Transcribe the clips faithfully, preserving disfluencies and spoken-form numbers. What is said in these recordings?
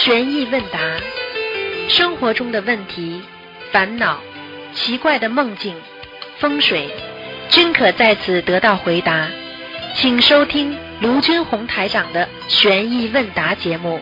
悬疑问答，生活中的问题、烦恼、奇怪的梦境、风水，均可在此得到回答。请收听卢军红台长的悬疑问答节目。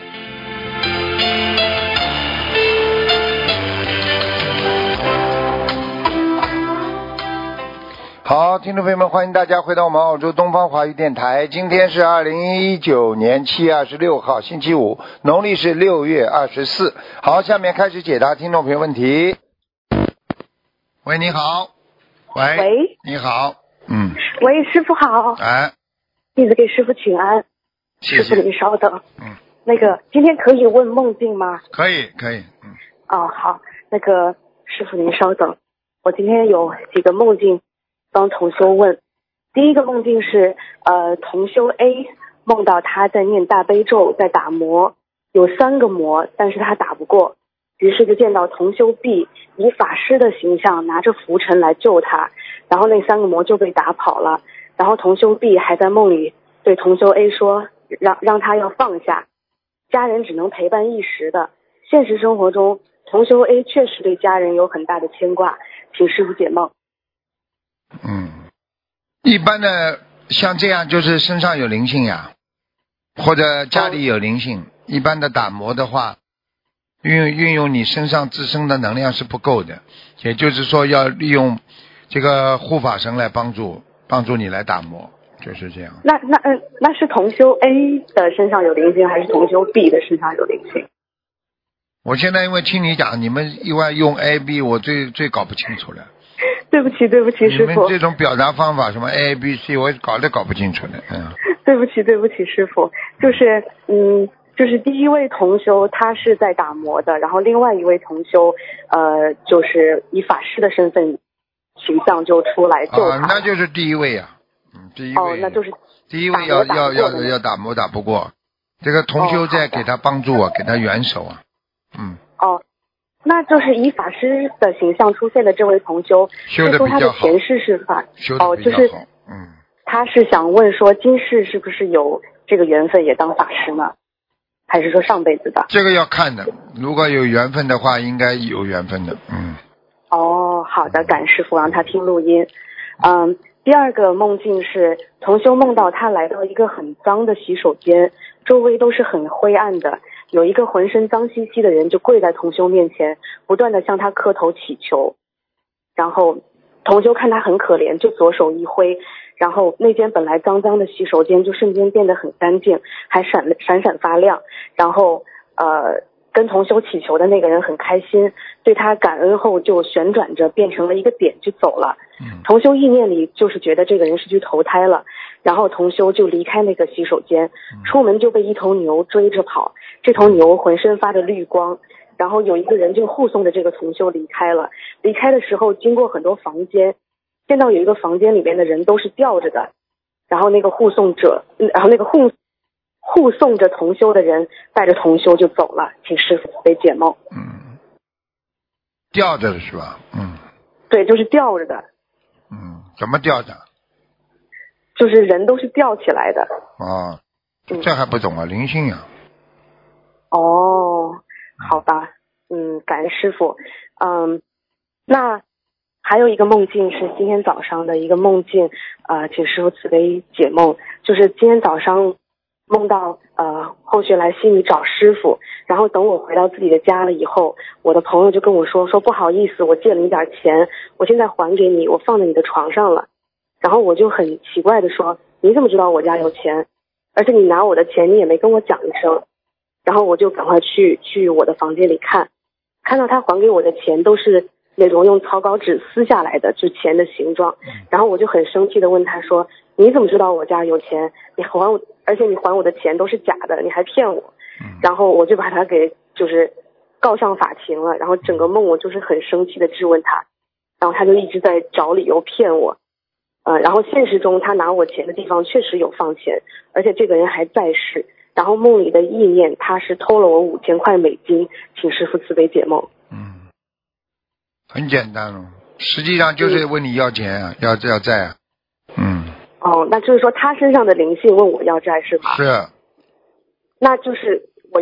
好，听众朋友们，欢迎大家回到我们澳洲东方华语电台。今天是二零一九年七月二十六号，星期五，农历是六月二十四。好，下面开始解答听众朋友问题。喂，你好。喂。 喂。 你好。嗯。 喂，师傅好。 哎。 弟子给师傅请安。 谢谢。 师傅您稍等。 嗯。 那个，今天可以问梦境吗？ 可以，可以。嗯。 哦，好。那个，师傅您稍等，我今天有几个梦境帮同修问。第一个梦境是，呃，同修 A 梦到他在念大悲咒，在打磨，有三个魔，但是他打不过，于是就见到同修 B 以法师的形象拿着拂尘来救他，然后那三个魔就被打跑了。然后同修 B 还在梦里对同修 A 说，让让他要放下，家人只能陪伴一时的。现实生活中，同修 A 确实对家人有很大的牵挂，请师父解梦。 嗯，一般的像这样就是身上有灵性呀，或者家里有灵性。一般的打磨的话，运用运用你身上自身的能量是不够的，也就是说要利用这个护法神来帮助帮助你来打磨，就是这样。 那那嗯，那是同修 A 的身上有灵性，还是同修 B 的身上有灵性？ 我现在因为听你讲，你们意外用 A、B， 我最最搞不清楚了。 对不起，对不起，师傅。 你们这种表达方法，什么 A、B、C， 我搞都搞不清楚的。嗯。 对不起，对不起，师傅。就是嗯，就是第一位同修他是在打磨的，然后另外一位同修呃，就是以法师的身份形象就出来救他。 啊，那就是第一位呀、啊。嗯，第一位。 哦，那就是第一位要要要要打磨打不过，这个同修在给他帮助啊，给他援手啊。嗯。 哦。那就是以法师的形象出现的这位同修， 修的比较好。 说他的前世是法修的比较好。 哦，就是嗯， 他是想问说今世是不是有这个缘分也当法师呢？还是说上辈子的？ 这个要看的，如果有缘分的话，应该有缘分的。嗯。 哦，好的，感师傅让他听录音。嗯，第二个梦境是同修梦到他来到一个很脏的洗手间，周围都是很灰暗的。有一个浑身脏兮兮的人就跪在同修面前，不断的向他磕头祈求，然后同修看他很可怜，就左手一挥，然后那间本来脏脏的洗手间就瞬间变得很干净，还闪闪闪发亮，然后呃跟同修祈求的那个人很开心，对他感恩后就旋转着变成了一个点就走了。同修意念里就是觉得这个人是去投胎了，然后同修就离开那个洗手间，出门就被一头牛追着跑，这头牛浑身发着绿光，然后有一个人就护送着这个同修离开了。离开的时候经过很多房间，见到有一个房间里面的人都是吊着的，然后那个护送者然后那个护护送着同修的人带着同修就走了，请师父为解梦。 嗯，吊着的是吧？嗯， 对，就是吊着的。 嗯，怎么吊着？ 就是人都是吊起来的。 哦，这还不懂啊，灵性啊。 哦，好吧，嗯，感恩师父。嗯，那还有一个梦境是今天早上的一个梦境，呃，请师父慈悲解梦。就是今天早上梦到呃后学来西米找师傅，然后等我回到自己的家了以后，我的朋友就跟我说说不好意思，我借了你点钱，我现在还给你，我放在你的床上了。然后我就很奇怪的说，你怎么知道我家有钱？而且你拿我的钱你也没跟我讲一声。然后我就赶快去去我的房间里看，看到他还给我的钱都是那种用草稿纸撕下来的，就钱的形状。然后我就很生气的问他说，你怎么知道我家有钱？你还我，而且你还我的钱都是假的，你还骗我。然后我就把他给就是告上法庭了。然后整个梦我就是很生气的质问他，然后他就一直在找理由骗我。呃，然后现实中他拿我钱的地方确实有放钱，而且这个人还在世。然后梦里的意念他是偷了我五千块美金，请师父慈悲解梦。 嗯，很简单哦，实际上就是问你要钱啊，嗯、要要债啊。嗯。 哦，那就是说他身上的灵性问我要债是吧？ 是。 那就是我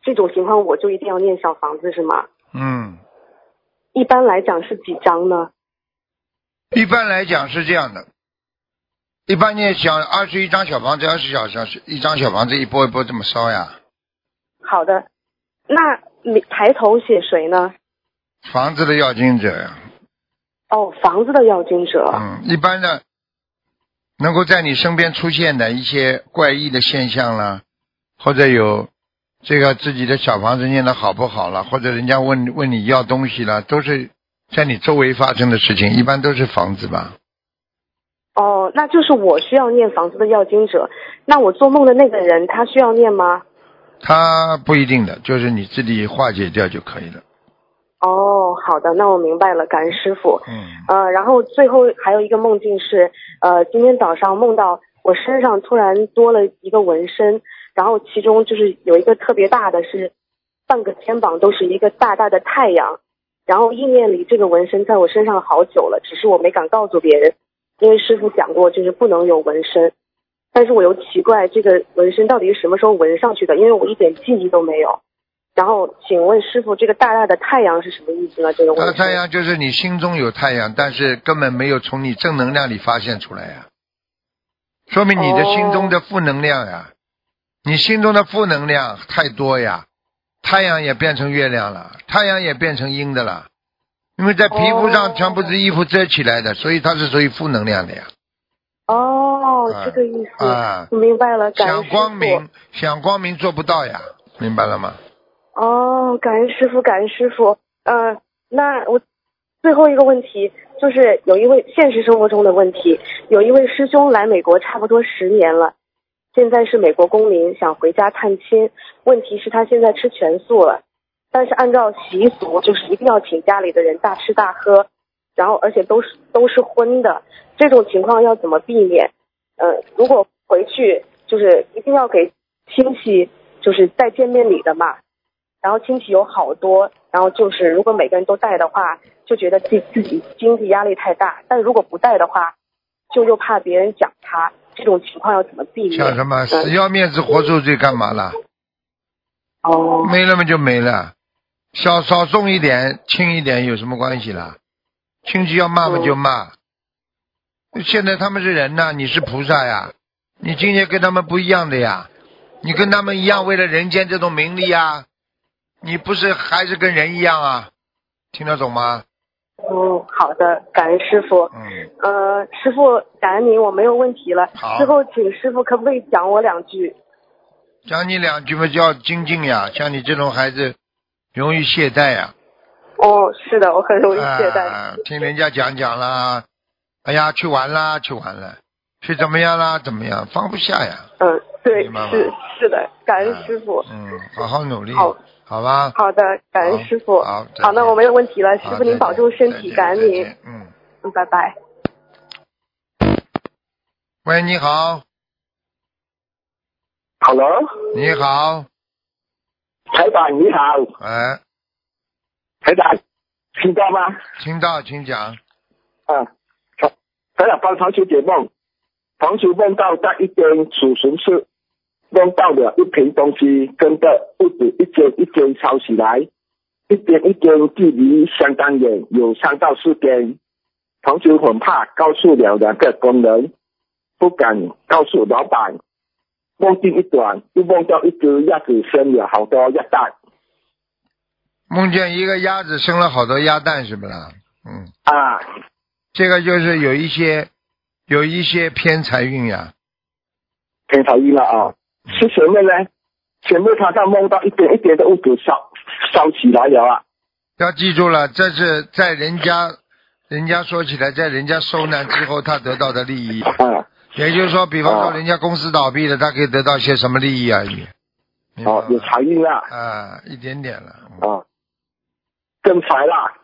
这种情况我就一定要念小房子是吗？ 嗯， 一般来讲是几张呢？ 一般来讲是这样的，一般念小二十一张小房子，二十小小时一张小房子一波一波这么烧呀。 好的，那你抬头写谁呢？ 房子的要经者呀。 哦，房子的要经者。 嗯，一般的能够在你身边出现的一些怪异的现象啦，或者有这个自己的小房子念的好不好了，或者人家问问你要东西了，都是在你周围发生的事情，一般都是房子吧。 哦，那就是我需要念房子的要经者，那我做梦的那个人他需要念吗？ 他不一定的，就是你自己化解掉就可以了。 哦，好的，那我明白了，感恩师父。 嗯。 呃，然后最后还有一个梦境是，呃，今天早上梦到我身上突然多了一个纹身，然后其中就是有一个特别大的是半个肩膀都是一个大大的太阳，然后意念里这个纹身在我身上好久了，只是我没敢告诉别人，因为师父讲过就是不能有纹身，但是我又奇怪这个纹身到底是什么时候纹上去的，因为我一点记忆都没有。然后请问师父，这个大大的太阳是什么意思呢？这个纹身。 大太阳就是你心中有太阳，但是根本没有从你正能量里发现出来呀，说明你的心中的负能量呀，哦、你心中的负能量太多呀，太阳也变成月亮了，太阳也变成阴的了，因为在皮肤上全部是衣服遮起来的，哦、所以它是属于负能量的呀。 哦，啊、这个意思，啊、我明白了。感恩师父。想光明， 想光明做不到呀，明白了吗？ 哦，感恩师父，感恩师父。呃，那我最后一个问题就是有一位现实生活中的问题，有一位师兄来美国差不多十年了，现在是美国公民，想回家探亲。问题是他现在吃全素了，但是按照习俗就是一定要请家里的人大吃大喝，然后而且都是都是荤的。这种情况要怎么避免？呃，如果回去就是一定要给亲戚就是带见面礼的嘛。然后亲戚有好多，然后就是如果每个人都带的话，就觉得自自己经济压力太大，但如果不带的话，就又怕别人讲他，这种情况要怎么避免？ 像什么死要面子活受罪干嘛了？ 哦， 没了嘛就没了，少少送一点轻一点有什么关系啦？亲戚要骂嘛就骂，嗯、现在他们是人呐，你是菩萨呀，你今天跟他们不一样的呀，你跟他们一样为了人间这种名利呀。你不是还是跟人一样啊？听得懂吗？ 嗯，好的，感恩师父。 嗯。 呃，师父，感恩您，我没有问题了。 好。 最后，请师父可不可以讲我两句？ 讲你两句嘛，叫精进呀。像你这种孩子，容易懈怠呀。 哦，是的，我很容易懈怠。 啊、听人家讲讲啦，哎呀，去玩啦，去玩了，去怎么样啦，怎么样，放不下呀。 嗯，对，是是的，感恩师父。 啊、嗯，好好努力。 好。 好吧， 好的，感恩师父。 好， 好，那我没有问题了，师父您保重身体，感恩您。 嗯嗯，拜拜。 喂，你好。 Hello。 你好。 台长你好。 哎。 台长，听到吗？ 听到，请讲。 啊，台长帮同学解梦，同学梦到在一间储存室。弄到了一瓶东西，跟着屋子一间一间烧起来，一间一间距离相当远，有三到四间。同学很怕，告诉了两个工人，不敢告诉老板。梦境一短，又梦到一只鸭子生了好多鸭蛋。 梦见一个鸭子生了好多鸭蛋，是不是？嗯。 啊， 这个就是有一些有一些偏财运呀。 偏财运了啊。是前面呢？前面他在梦到一点一点的屋子烧烧起来了啊！ 要记住了，这是在人家人家说起来，在人家受难之后他得到的利益。 啊， 也就是说，比方说人家公司倒闭了，他可以得到些什么利益而已。 哦，有财运啊！ 啊，一点点了。 啊，更财啦！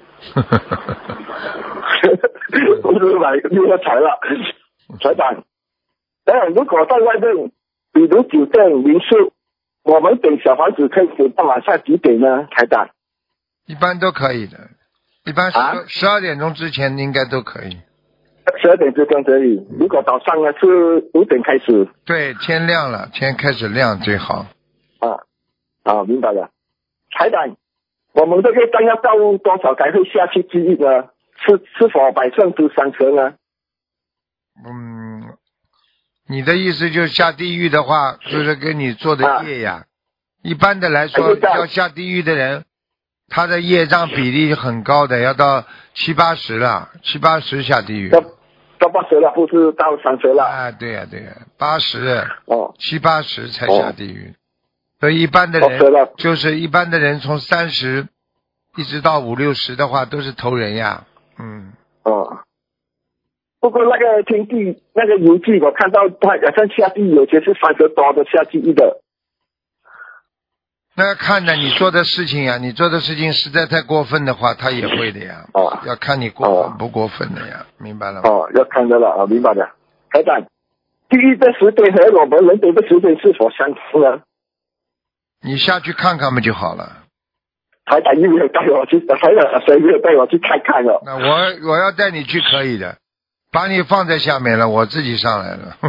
不是买又要财了，财长。但如果在外面。比如酒店、民宿，我们等小房子可以给到晚上几点呢？台长？ 一般都可以的，一般十十二点钟之前应该都可以。 十二点之前可以。如果早上呢是五点开始。 对，天亮了，天开始亮最好。 啊， 啊，明白了。台长，我们这个单要到多少才会下去地狱呢？是是否百胜都三成呢？ 嗯，你的意思就是下地狱的话，就是跟你做的业呀。啊、一般的来说，要下地狱的人，他的业障比例很高的，要到七八十了，七八十下地狱。 到到八十了，不是到三十了。 啊，对呀、啊、对呀、啊，八十哦， 七八十才下地狱。哦、所以一般的人，就是一般的人从三十一直到五六十的话，都是投人呀。嗯。 哦。不过那个天地那个游记，我看到他好像下地狱有些是三十多的下地狱的。 那要看着你做的事情呀，你做的事情实在太过分的话，他也会的呀。 哦。 要看你过分不过分的呀，明白了吗？ 哦，要看的了啊，明白了。台长，地狱的时间和我们人间的时间是否相同呢？ 你下去看看不就好了？ 台长又没有带我去，台长谁没有带我去看看了？ 那我我要带你去可以的，把你放在下面了，我自己上来了。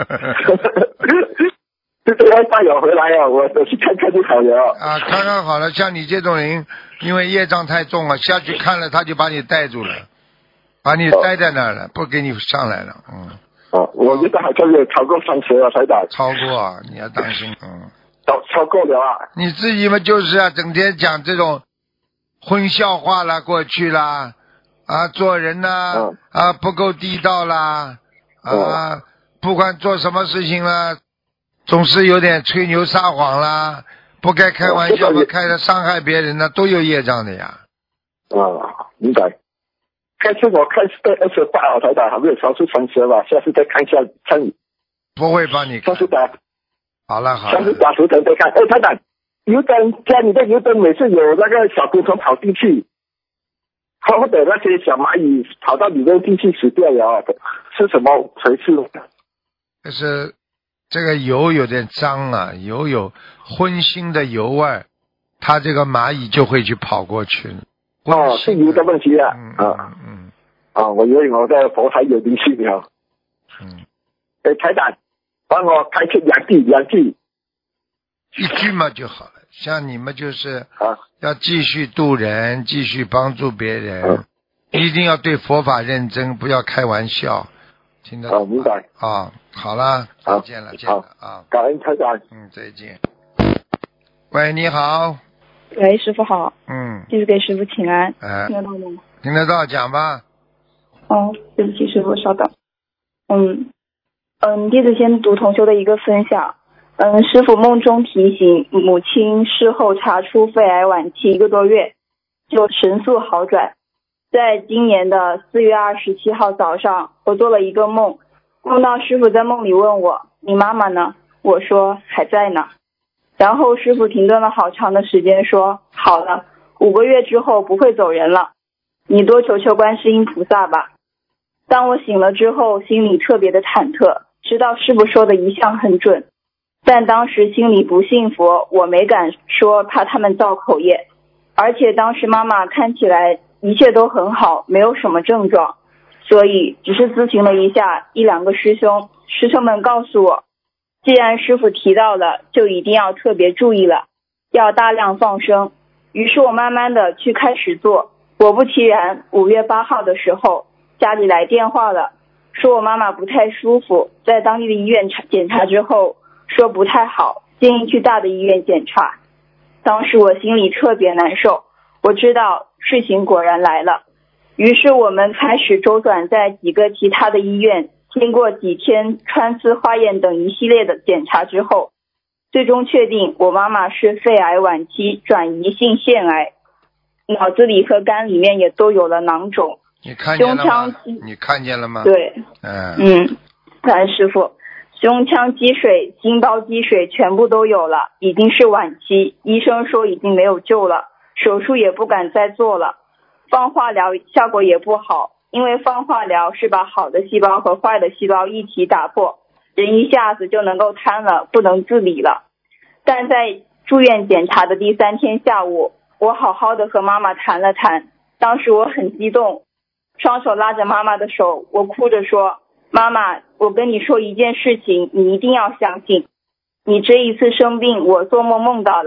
就是要带我回来啊，我我去看看就好了。 啊，看看好了，像你这种人，因为业障太重了，下去看了他就把你带住了，把你待在那儿了，不给你上来了。嗯。 哦，我觉得好像有超过三十了，台长。 超过啊，你要当心。嗯。 超超过了啊！ 你自己嘛就是啊，整天讲这种荤笑话啦，过去啦，啊，做人呐、 嗯、 啊不够地道啦，啊、嗯，不管做什么事情啦，总是有点吹牛撒谎啦，不该开玩笑嘛，嗯、开的伤害别人呢，都有业障的呀。 啊，明白。开始我看是在二十八号台长，还没有超出三十吧，下次再看一下看。 不会帮你看。 上次打。 好了好了。 上次打图腾再看，哎，台长，油灯家里的油灯每次有那个小昆虫跑进去，或者那些小蚂蚁跑到里面进去死掉了，是什么回事？ 就是这个油有点脏啊，油有荤腥的油味，它这个蚂蚁就会去跑过去。 哦，是油的问题啊。 嗯啊嗯嗯。 啊，我以为我在佛台有灵性了。 嗯。 哎，台长。帮我开出两句，两句， 一句嘛就好了。像你们就是啊， 要继续度人，继续帮助别人，啊、一定要对佛法认真，不要开玩笑。听得懂吗？ 啊，明白。 啊，好了，再见了，见了啊！ 感恩台长。 嗯，再见。喂，你好。 喂，师傅好。 嗯。 继续给师傅请安。 哎。 听得到吗？ 听得到，讲吧。 哦，对不起，师傅，稍等。嗯。嗯，弟子先读同修的一个分享。嗯，师父梦中提醒母亲事后查出肺癌晚期一个多月，就神速好转。在今年的四月二十七号早上，我做了一个梦，梦到师父在梦里问我：“你妈妈呢？”我说：“还在呢。”然后师父停顿了好长的时间，说：“好了，五个月之后不会走人了，你多求求观世音菩萨吧。”当我醒了之后，心里特别的忐忑。知道师父说的一向很准，但当时心里不信佛，我没敢说，怕他们造口业。而且当时妈妈看起来一切都很好，没有什么症状，所以只是咨询了一下一两个师兄，师兄们告诉我，既然师父提到了，就一定要特别注意了，要大量放生。于是我慢慢的去开始做，果不其然，五月八号的时候，家里来电话了。说我妈妈不太舒服，在当地的医院查检查之后说不太好，建议去大的医院检查。当时我心里特别难受，我知道事情果然来了。于是我们开始周转在几个其他的医院，经过几天穿刺化验等一系列的检查之后，最终确定我妈妈是肺癌晚期转移性腺癌，脑子里和肝里面也都有了囊肿。 你看见了吗？你看见了吗？ 对， 嗯嗯，感恩师父，胸腔积水、心包积水全部都有了，已经是晚期，医生说已经没有救了，手术也不敢再做了，放化疗效果也不好，因为放化疗是把好的细胞和坏的细胞一起打破，人一下子就能够瘫了，不能自理了。但在住院检查的第三天下午，我好好的和妈妈谈了谈，当时我很激动，双手拉着妈妈的手，我哭着说，妈妈，我跟你说一件事情，你一定要相信。你这一次生病，我做梦梦到了，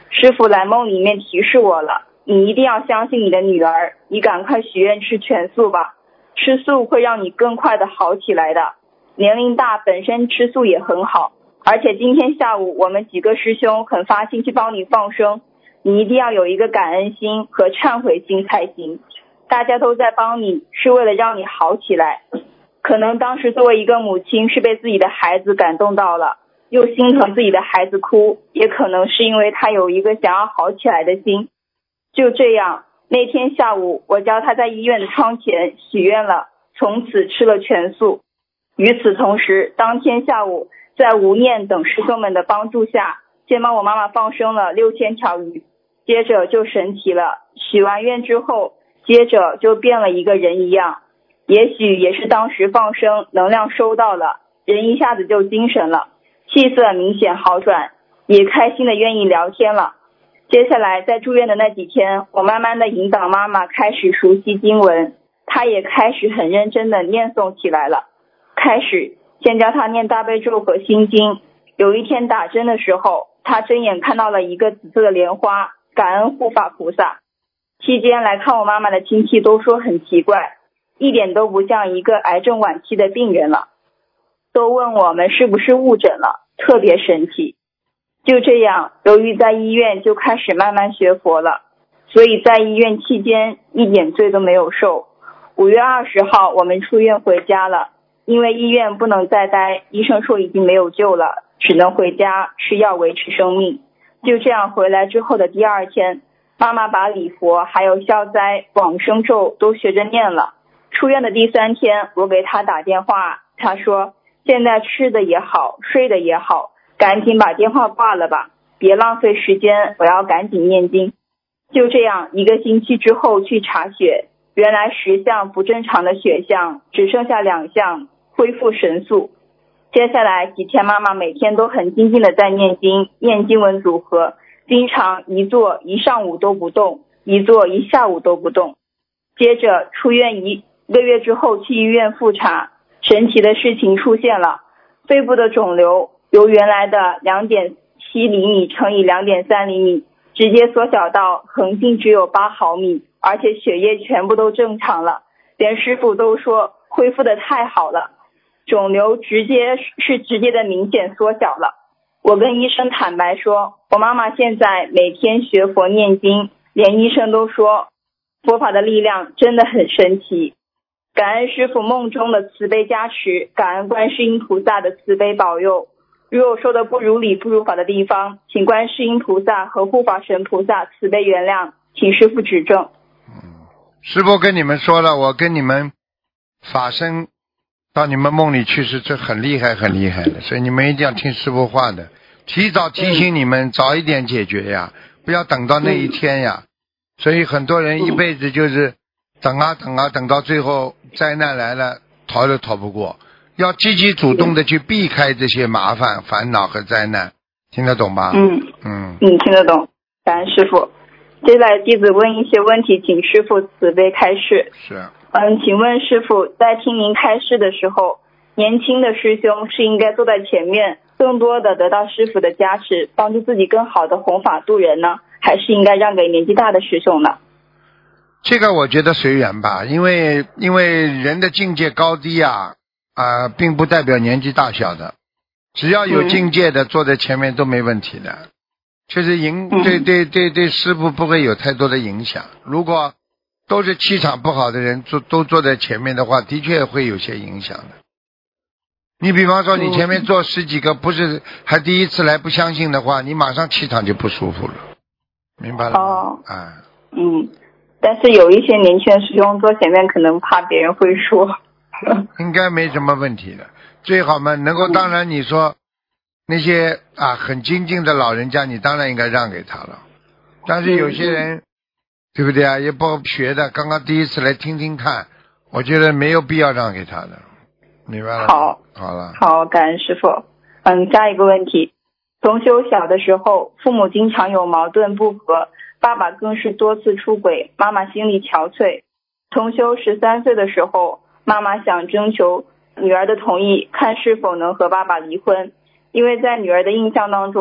师父来梦里面提示我了，你一定要相信你的女儿，你赶快许愿吃全素吧，吃素会让你更快的好起来的。年龄大本身吃素也很好，而且今天下午我们几个师兄很发心去帮你放生，你一定要有一个感恩心和忏悔心才行。大家都在帮你，是为了让你好起来。可能当时作为一个母亲是被自己的孩子感动到了，又心疼自己的孩子哭，也可能是因为他有一个想要好起来的心。就这样，那天下午我教他在医院的窗前许愿了，从此吃了全素。与此同时，当天下午在吴念等师兄们的帮助下，先帮我妈妈放生了六千条鱼，接着就神奇了，许完愿之后，接着就变了一个人一样。也许也是当时放生能量收到了，人一下子就精神了，气色明显好转，也开心的愿意聊天了。接下来在住院的那几天，我慢慢的引导妈妈开始熟悉经文，她也开始很认真的念诵起来了。开始先教她念大悲咒和心经，有一天打针的时候，她睁眼看到了一个紫色的莲花，感恩护法菩萨。期间来看我妈妈的亲戚都说很奇怪，一点都不像一个癌症晚期的病人了，都问我们是不是误诊了，特别神奇。就这样，由于在医院就开始慢慢学佛了，所以在医院期间一点罪都没有受。五月二十号我们出院回家了，因为医院不能再待，医生说已经没有救了，只能回家吃药维持生命。就这样回来之后的第二天，妈妈把礼佛还有消灾往生咒都学着念了。出院的第三天，我给她打电话，她说现在吃的也好，睡的也好，赶紧把电话挂了吧，别浪费时间，我要赶紧念经。就这样一个星期之后去查血，原来十项不正常的血项只剩下两项，恢复神速。接下来几天妈妈每天都很精进的在念经，念经文组合，经常一坐一上午都不动，一坐一下午都不动。接着出院一个月之后去医院复查，神奇的事情出现了，肺部的肿瘤由原来的 两点七厘米乘以 两点三厘米直接缩小到横径只有八毫米，而且血液全部都正常了，连师傅都说恢复的太好了，肿瘤直接是直接的明显缩小了。我跟医生坦白说，我妈妈现在每天学佛念经，连医生都说佛法的力量真的很神奇。感恩师父梦中的慈悲加持，感恩观世音菩萨的慈悲保佑。如有说的不如理不如法的地方，请观世音菩萨和护法神菩萨慈悲原谅，请师父指正。 嗯，师父跟你们说了，我跟你们法身到你们梦里去是这很厉害很厉害的，所以你们一定要听师父话的，提早提醒你们，早一点解决呀，不要等到那一天呀。所以很多人一辈子就是等啊等啊，等到最后灾难来了，逃都逃不过。要积极主动的去避开这些麻烦、烦恼和灾难，听得懂吗？ 嗯嗯嗯，听得懂。感恩师父。接下来弟子问一些问题，请师父慈悲开示。 是。 嗯，请问师父，在听您开示的时候，年轻的师兄是应该坐在前面，更多的得到师父的加持，帮助自己更好的弘法度人呢，还是应该让给年纪大的师兄呢？ 这个我觉得随缘吧，因为因为人的境界高低啊啊、呃，并不代表年纪大小的，只要有境界的、嗯、坐在前面都没问题的，就是影对对对对师父不会有太多的影响。如果都是气场不好的人坐都坐在前面的话，的确会有些影响的。你比方说你前面坐十几个不是还第一次来不相信的话，你马上气场就不舒服了，明白了吗？ 哦， 啊， 嗯，但是有一些年轻的师兄坐前面可能怕别人会说。 应该没什么问题的，最好嘛能够，当然你说那些啊很精进的老人家，你当然应该让给他了。但是有些人，对不对啊？也不学的，刚刚第一次来听听看，我觉得没有必要让给他的，明白了吗？ 好， 好了， 好，感恩师父。嗯，下一个问题，同修小的时候，父母经常有矛盾不和，爸爸更是多次出轨，妈妈心里憔悴。同修十三岁的时候，妈妈想征求女儿的同意，看是否能和爸爸离婚，因为在女儿的印象当中，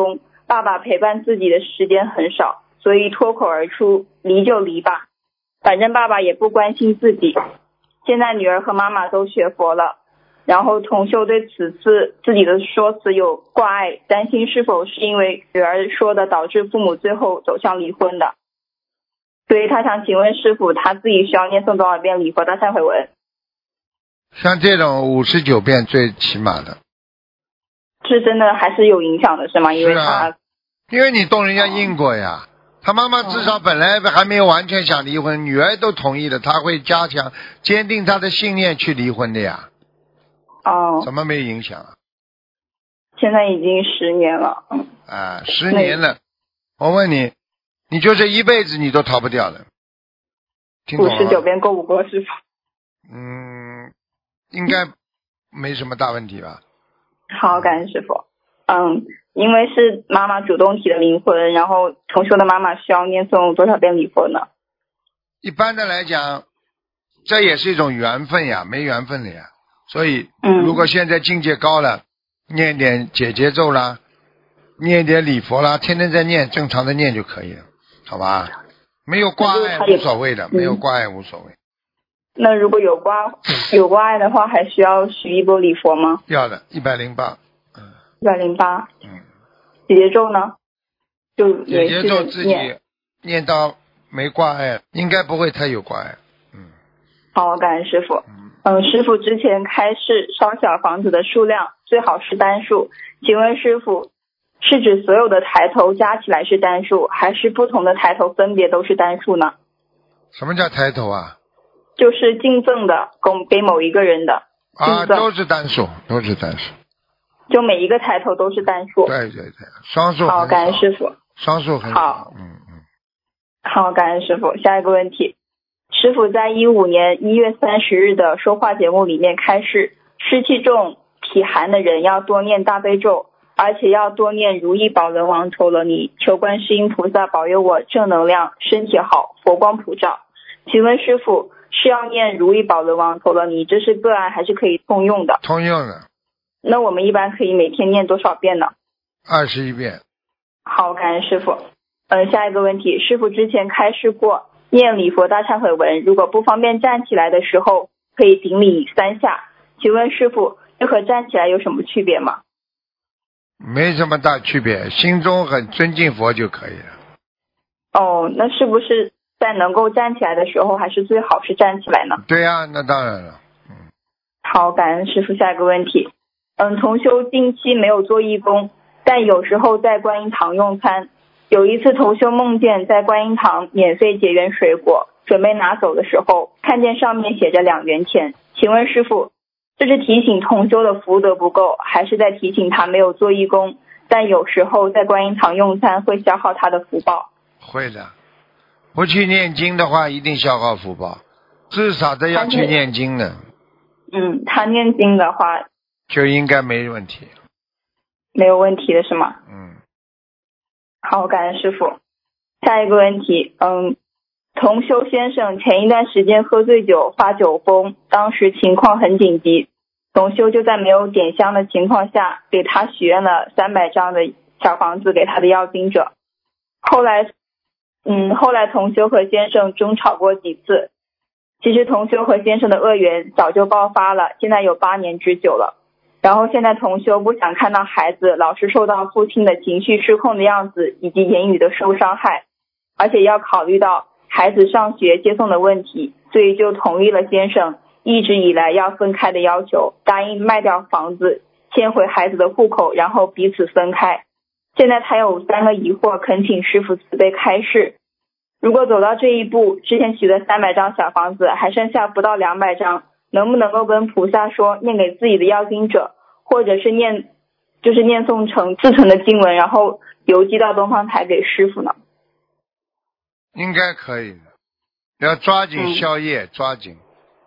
爸爸陪伴自己的时间很少，所以脱口而出离就离吧，反正爸爸也不关心自己。现在女儿和妈妈都学佛了，然后同修对此次自己的说辞有挂碍，担心是否是因为女儿说的导致父母最后走向离婚的，所以他想请问师父，他自己需要念诵多少遍礼佛大忏悔文？ 像这种五十九遍最起码的。 是真的还是有影响的是吗？因为他、 啊、因为你动人家因果呀、哦、他妈妈至少本来还没有完全想离婚、哦、女儿都同意了，他会加强坚定他的信念去离婚的呀。 哦， 怎么没影响啊？ 现在已经十年了。 啊，十年了，我问你，你就这一辈子你都逃不掉了。 五十九遍够不够师父？ 嗯，应该没什么大问题吧。 好，感恩师父。嗯，因为是妈妈主动提的离婚，然后同修的妈妈需要念诵多少遍礼佛呢？ 一般的来讲，这也是一种缘分呀，没缘分的呀。所以，如果现在境界高了，嗯、念点解结咒啦，念点礼佛啦，天天在念，正常的念就可以了，好吧？没有挂碍无所谓的，嗯、没有挂碍无所谓。 那如果有挂有挂碍的话，还需要许一波礼佛吗？ 要的，一百零八。 一百零八。 嗯。 解结咒呢？就解结咒自己念到没挂碍，应该不会太有挂碍。嗯。 好，感恩师父。嗯，师父之前开示烧小房子的数量最好是单数，请问师父，是指所有的抬头加起来是单数，还是不同的抬头分别都是单数呢？ 什么叫抬头啊？ 就是敬赠的，给某一个人的啊，都是单数，都是单数， 就每一个抬头都是单数。 对对对，双数很少。 好，感恩师父。 双数很少。好，嗯嗯。 好，感恩师父。下一个问题，师父在一五年一月三十日的说话节目里面开示，湿气重、体寒的人要多念大悲咒，而且要多念如意宝轮王陀罗尼，求观世音菩萨保佑我正能量，身体好，佛光普照。请问师父，是要念如意宝轮王陀罗尼，这是个案还是可以通用的？ 通用的。 那我们一般可以每天念多少遍呢？ 二十一遍。 好，感恩师父。嗯，下一个问题，师父之前开示过，念礼佛大忏悔文，如果不方便站起来的时候，可以顶礼三下。请问师父，这和站起来有什么区别吗？ 没什么大区别，心中很尊敬佛就可以了。 哦，那是不是在能够站起来的时候，还是最好是站起来呢？ 对呀、啊，那当然了。嗯。 好，感恩师父。下一个问题，嗯，同修近期没有做义工，但有时候在观音堂用餐。有一次同修梦见在观音堂免费结缘水果，准备拿走的时候，看见上面写着两元钱。请问师父，这是提醒同修的福德不够，还是在提醒他没有做义工，但有时候在观音堂用餐会消耗他的福报？ 会的，不去念经的话一定消耗福报，至少都要去念经的。 嗯，他念经的话就应该没问题。 没有问题的是吗？ 嗯。 好，感恩师父。下一个问题，嗯，同修先生前一段时间喝醉酒发酒疯，当时情况很紧急，同修就在没有点香的情况下给他许愿了三百张的小房子给他的要经者。后来嗯，后来同修和先生争吵过几次，其实同修和先生的恶缘早就爆发了，现在有八年之久了。然后现在同修不想看到孩子老是受到父亲的情绪失控的样子，以及言语的受伤害，而且要考虑到孩子上学接送的问题，所以就同意了先生一直以来要分开的要求，答应卖掉房子，迁回孩子的户口，然后彼此分开。现在他有三个疑惑，恳请师父慈悲开示。如果走到这一步，之前许的三百张小房子还剩下不到两百张，能不能够跟菩萨说念给自己的要经者，或者是念就是念诵成自存的经文，然后邮寄到东方台给师父呢？ 应该可以的，要抓紧宵夜、嗯、抓紧。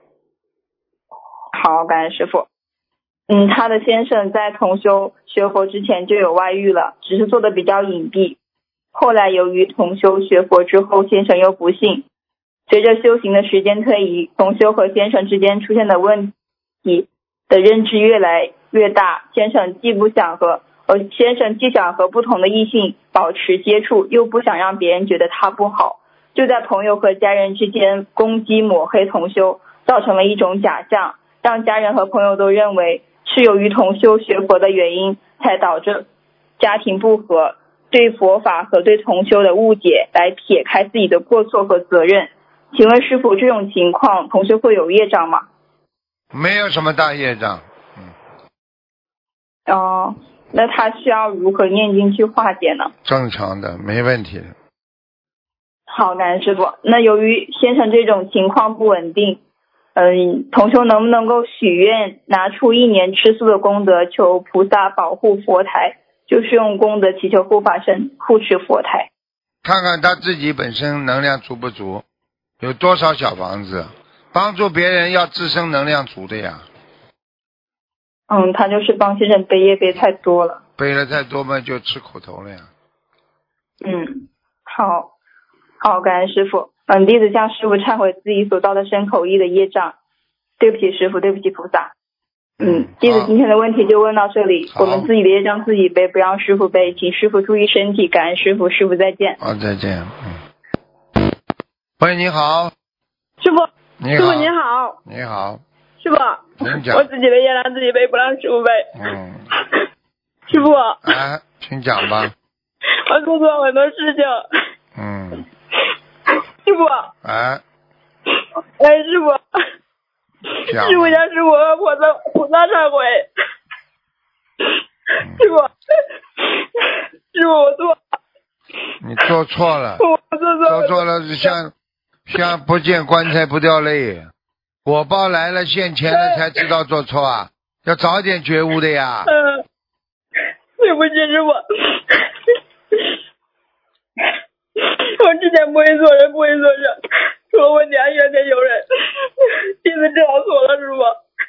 好，感恩师父。嗯，他的先生在同修学佛之前就有外遇了，只是做的比较隐蔽。后来由于同修学佛之后，先生又不幸，随着修行的时间推移，同修和先生之间出现的问题的认知越来越大，先生既不想和呃，先生既想和不同的异性保持接触，又不想让别人觉得他不好，就在朋友和家人之间攻击抹黑同修，造成了一种假象，让家人和朋友都认为是由于同修学佛的原因才导致家庭不和，对佛法和对同修的误解来撇开自己的过错和责任。请问师父，这种情况同修会有业障吗？ 没有什么大业障。 嗯。哦，那他需要如何念经去化解呢？ 正常的，没问题的。 好，感恩师父。那由于先生这种情况不稳定，嗯，同修能不能够许愿拿出一年吃素的功德，求菩萨保护佛台，就是用功德祈求护法神护持佛台？ 看看他自己本身能量足不足，有多少小房子，帮助别人要自身能量足的呀。 嗯，他就是帮先生背业背太多了， 背了太多嘛，就吃苦头了呀。 嗯，好，好，感恩师父。嗯，弟子向师父忏悔自己所造的身口意的业障，对不起师父，对不起菩萨。嗯，弟子今天的问题就问到这里，我们自己的业障自己背，不让师父背，请师父注意身体，感恩师父，师父再见。 好，再见。嗯。喂，你好。 师父。 你好。 师父你好。 你好。 师父。 请讲。 我自己的业障自己背，不让师父背。 嗯。 师父。 哎，请讲吧。 我做错很多事情。 嗯。 师父。 哎。 哎，师父。师父向师父和菩萨菩萨忏悔。师父。师父，我错。 你做错了。 我做错了。 做错了是像像不见棺材不掉泪。果报来了现前了才知道做错啊，要早点觉悟的呀。 嗯，对不起师父，我之前不会做人，不会做事，出了问题还怨天尤人，弟子知道错了师父，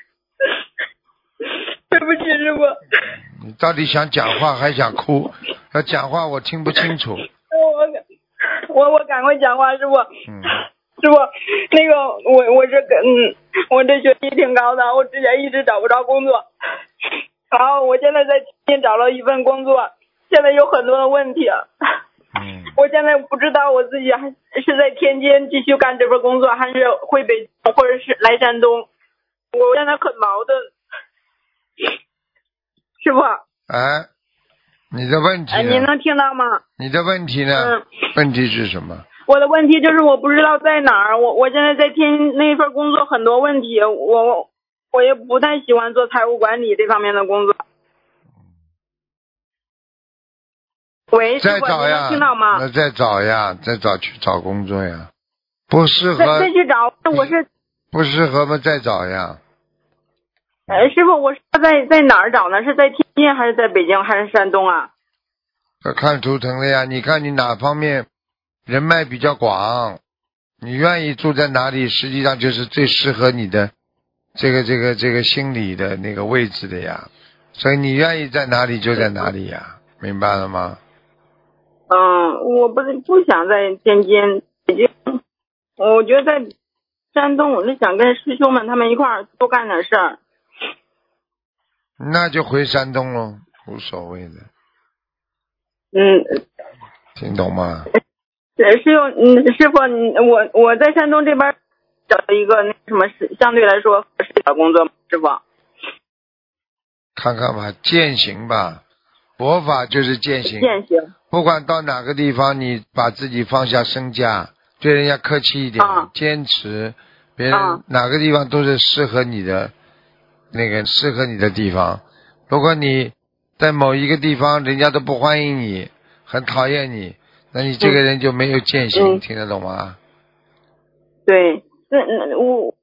对不起师父。 你到底想讲话还想哭？要讲话我听不清楚。 我我我赶快讲话师父。 嗯。 师父，那个我我这个嗯，我这学历挺高的，我之前一直找不着工作，然后我现在在天津找了一份工作，现在有很多的问题。 嗯。 我现在不知道我自己还是在天津继续干这份工作，还是回北京或者是来山东，我现在很矛盾。师父。 哎，你的问题呢？ 哎，您能听到吗？ 你的问题呢？ 嗯。 问题是什么？ 我的问题就是我不知道在哪儿，我我现在在天那份工作很多问题，我我也不太喜欢做财务管理这方面的工作。喂， 再找呀， 能听到吗？ 那再找呀，再找去找工作呀，不适合再再去找，我是不适合嘛，再找呀。 呃，师傅，我是在在哪儿找呢？是在天津还是在北京还是山东啊？ 要看图腾的呀，你看你哪方面人脉比较广，你愿意住在哪里，实际上就是最适合你的这个这个这个心理的那个位置的呀，所以你愿意在哪里就在哪里呀，明白了吗？ 嗯，我不是不想在天津、北京，我觉得在山东，我是想跟师兄们他们一块儿多干点事儿。 那就回山东咯，无所谓的。 嗯。 听懂吗？ 师兄，嗯，师傅，你我我在山东这边找一个那什么相对来说合适的工作，师傅。 看看吧，践行吧，佛法就是践行。 践行。 不管到哪个地方，你把自己放下身价，对人家客气一点， 啊、 坚持，别人、啊、哪个地方都是适合你的，那个适合你的地方。如果你在某一个地方，人家都不欢迎你，很讨厌你。那你这个人就没有践行、嗯、听得懂吗？ 对，那那我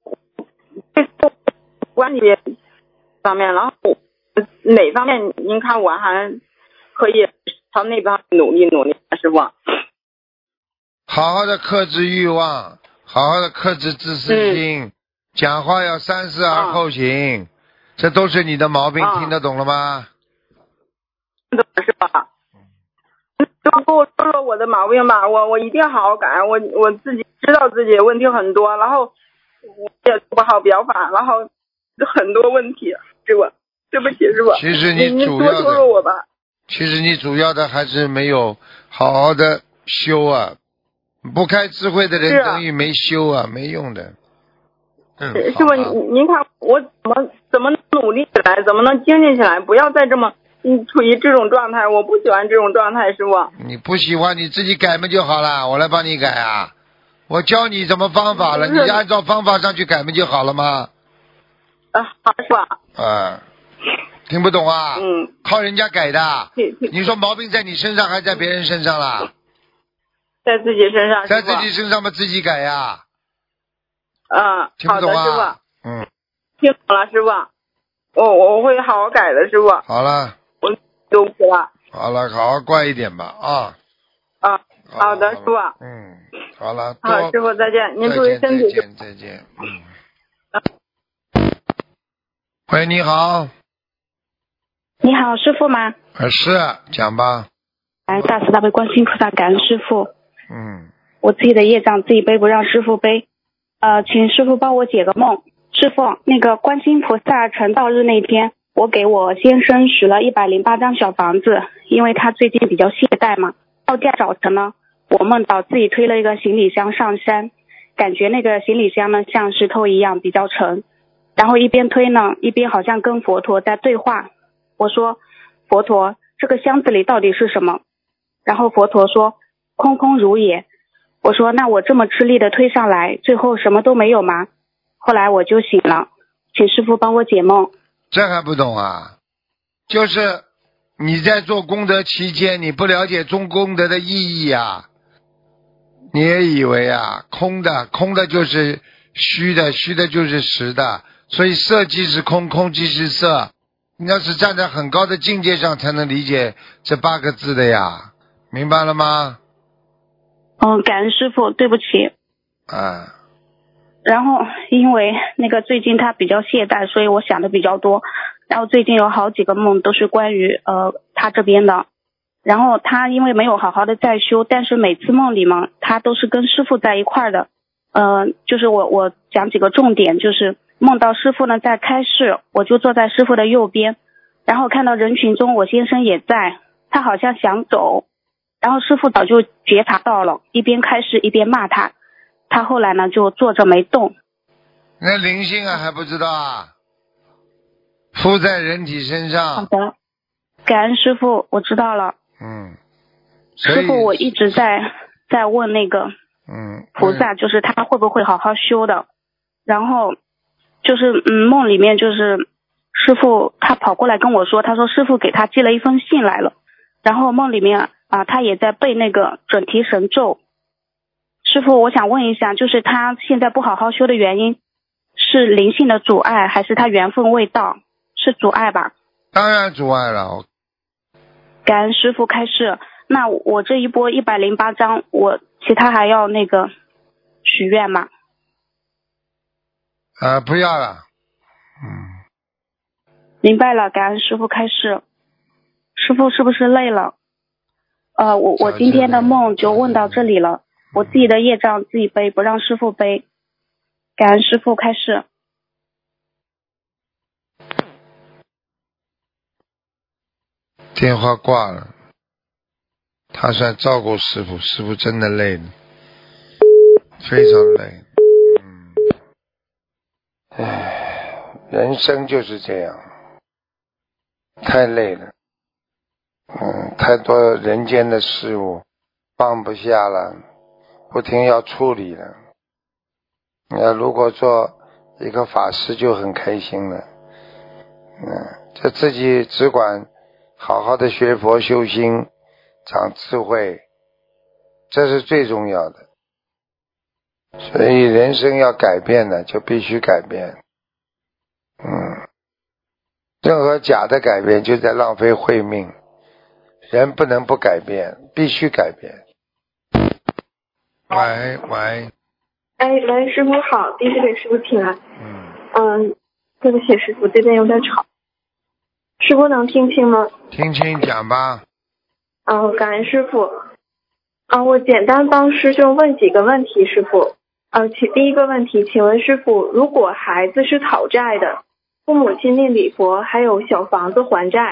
管理方面，然后哪方面您看我还可以朝那边努力努力，师傅。 好好的克制欲望，好好的克制自私心，嗯、讲话要三思而后行，啊、这都是你的毛病，啊、听得懂了吗？ 听懂了是吧？就跟我说说我的毛病吧，我我一定好好改，我我自己知道自己问题很多，然后我也做不好表法，然后很多问题，师傅，对不起师傅。 其实你主要的，你多说说我吧。 其实你主要的还是没有好好的修啊，不开智慧的人等于没修啊，没用的。嗯， 师傅，您您看我怎么怎么努力起来，怎么能精进起来？不要再这么嗯处于这种状态，我不喜欢这种状态，师傅。 你不喜欢你自己改嘛就好了，我来帮你改啊。我教你怎么方法了，你按照方法上去改嘛就好了吗？ 啊，好，师傅。 啊，听不懂啊？ 嗯。 靠人家改的。 对对。 你说毛病在你身上还在别人身上啦？ 在自己身上。 在自己身上嘛，自己改呀。 嗯， 听不懂啊？ 好的，师傅。 嗯。 听懂了，师傅。我我会好好改的，师傅。 好了。 我都不了。 好了，好好乖一点吧啊。 啊，好的，师傅。 嗯，好了。 好，师傅再见，您注意身体。 再见，再见，嗯。喂，你好。 你好，师傅吗？ 呃，是，讲吧。 感恩大慈大悲观世音菩萨，感恩师傅。 嗯。 我自己的业障自己背，不让师傅背。呃，请师傅帮我解个梦。师傅，那个观世音菩萨成道日那天，我给我先生许了一百零八张小房子，因为他最近比较懈怠嘛。到第二早晨呢，我梦到自己推了一个行李箱上山，感觉那个行李箱呢像石头一样比较沉。然后一边推呢，一边好像跟佛陀在对话。我说，佛陀，这个箱子里到底是什么？然后佛陀说，空空如也。我说，那我这么吃力的推上来，最后什么都没有吗？后来我就醒了，请师父帮我解梦。 这还不懂啊？就是你在做功德期间，你不了解做功德的意义啊，你也以为啊，空的空的就是虚的，虚的就是实的。所以色即是空，空即是色，你要是站在很高的境界上才能理解这八个字的呀，明白了吗？ 嗯，感恩师父，对不起。 啊。 然后因为那个最近他比较懈怠，所以我想的比较多。然后最近有好几个梦都是关于呃他这边的。然后他因为没有好好的在修，但是每次梦里嘛，他都是跟师父在一块的。呃，就是我我讲几个重点，就是梦到师父呢在开示，我就坐在师父的右边，然后看到人群中我先生也在，他好像想走，然后师父早就觉察到了，一边开示一边骂他，他后来呢就坐着没动。 那灵性啊还不知道啊，附在人体身上。 好的，感恩师父，我知道了。 嗯， 师父，我一直在在问那个嗯菩萨，就是他会不会好好修的。然后就是嗯梦里面就是师父他跑过来跟我说，他说师父给他寄了一封信来了。然后梦里面啊他也在背那个准提神咒。师父，我想问一下，就是他现在不好好修的原因是灵性的阻碍，还是他缘分未到？是阻碍吧？ 当然阻碍了。 感恩师父开示。那我这一波一百零八章，我其他还要那个许愿吗？ 呃，不要了。嗯。 明白了，感恩师父开示。师父是不是累了？呃，我我今天的梦就问到这里了。我自己的业障自己背，不让师父背。感恩师父开示。 电话挂了，他是在照顾师父，师父真的累了，非常累。嗯，唉，人生就是这样，太累了。嗯，太多人间的事物放不下了，不停要处理了。你要如果做一个法师就很开心了。嗯，这自己只管好好的学佛修心，长智慧，这是最重要的。所以人生要改变的就必须改变。嗯，任何假的改变就在浪费慧命。人不能不改变，必须改变。喂喂。 哎，喂，师傅好，第一次给师傅请安。 嗯。 嗯，对不起，师傅这边有点吵。师傅能听清吗？ 听清讲吧。 嗯，感恩师傅。啊，我简单帮师兄问几个问题，师傅。呃，请第一个问题，请问师傅，如果孩子是讨债的，父母亲念礼佛，还有小房子还债，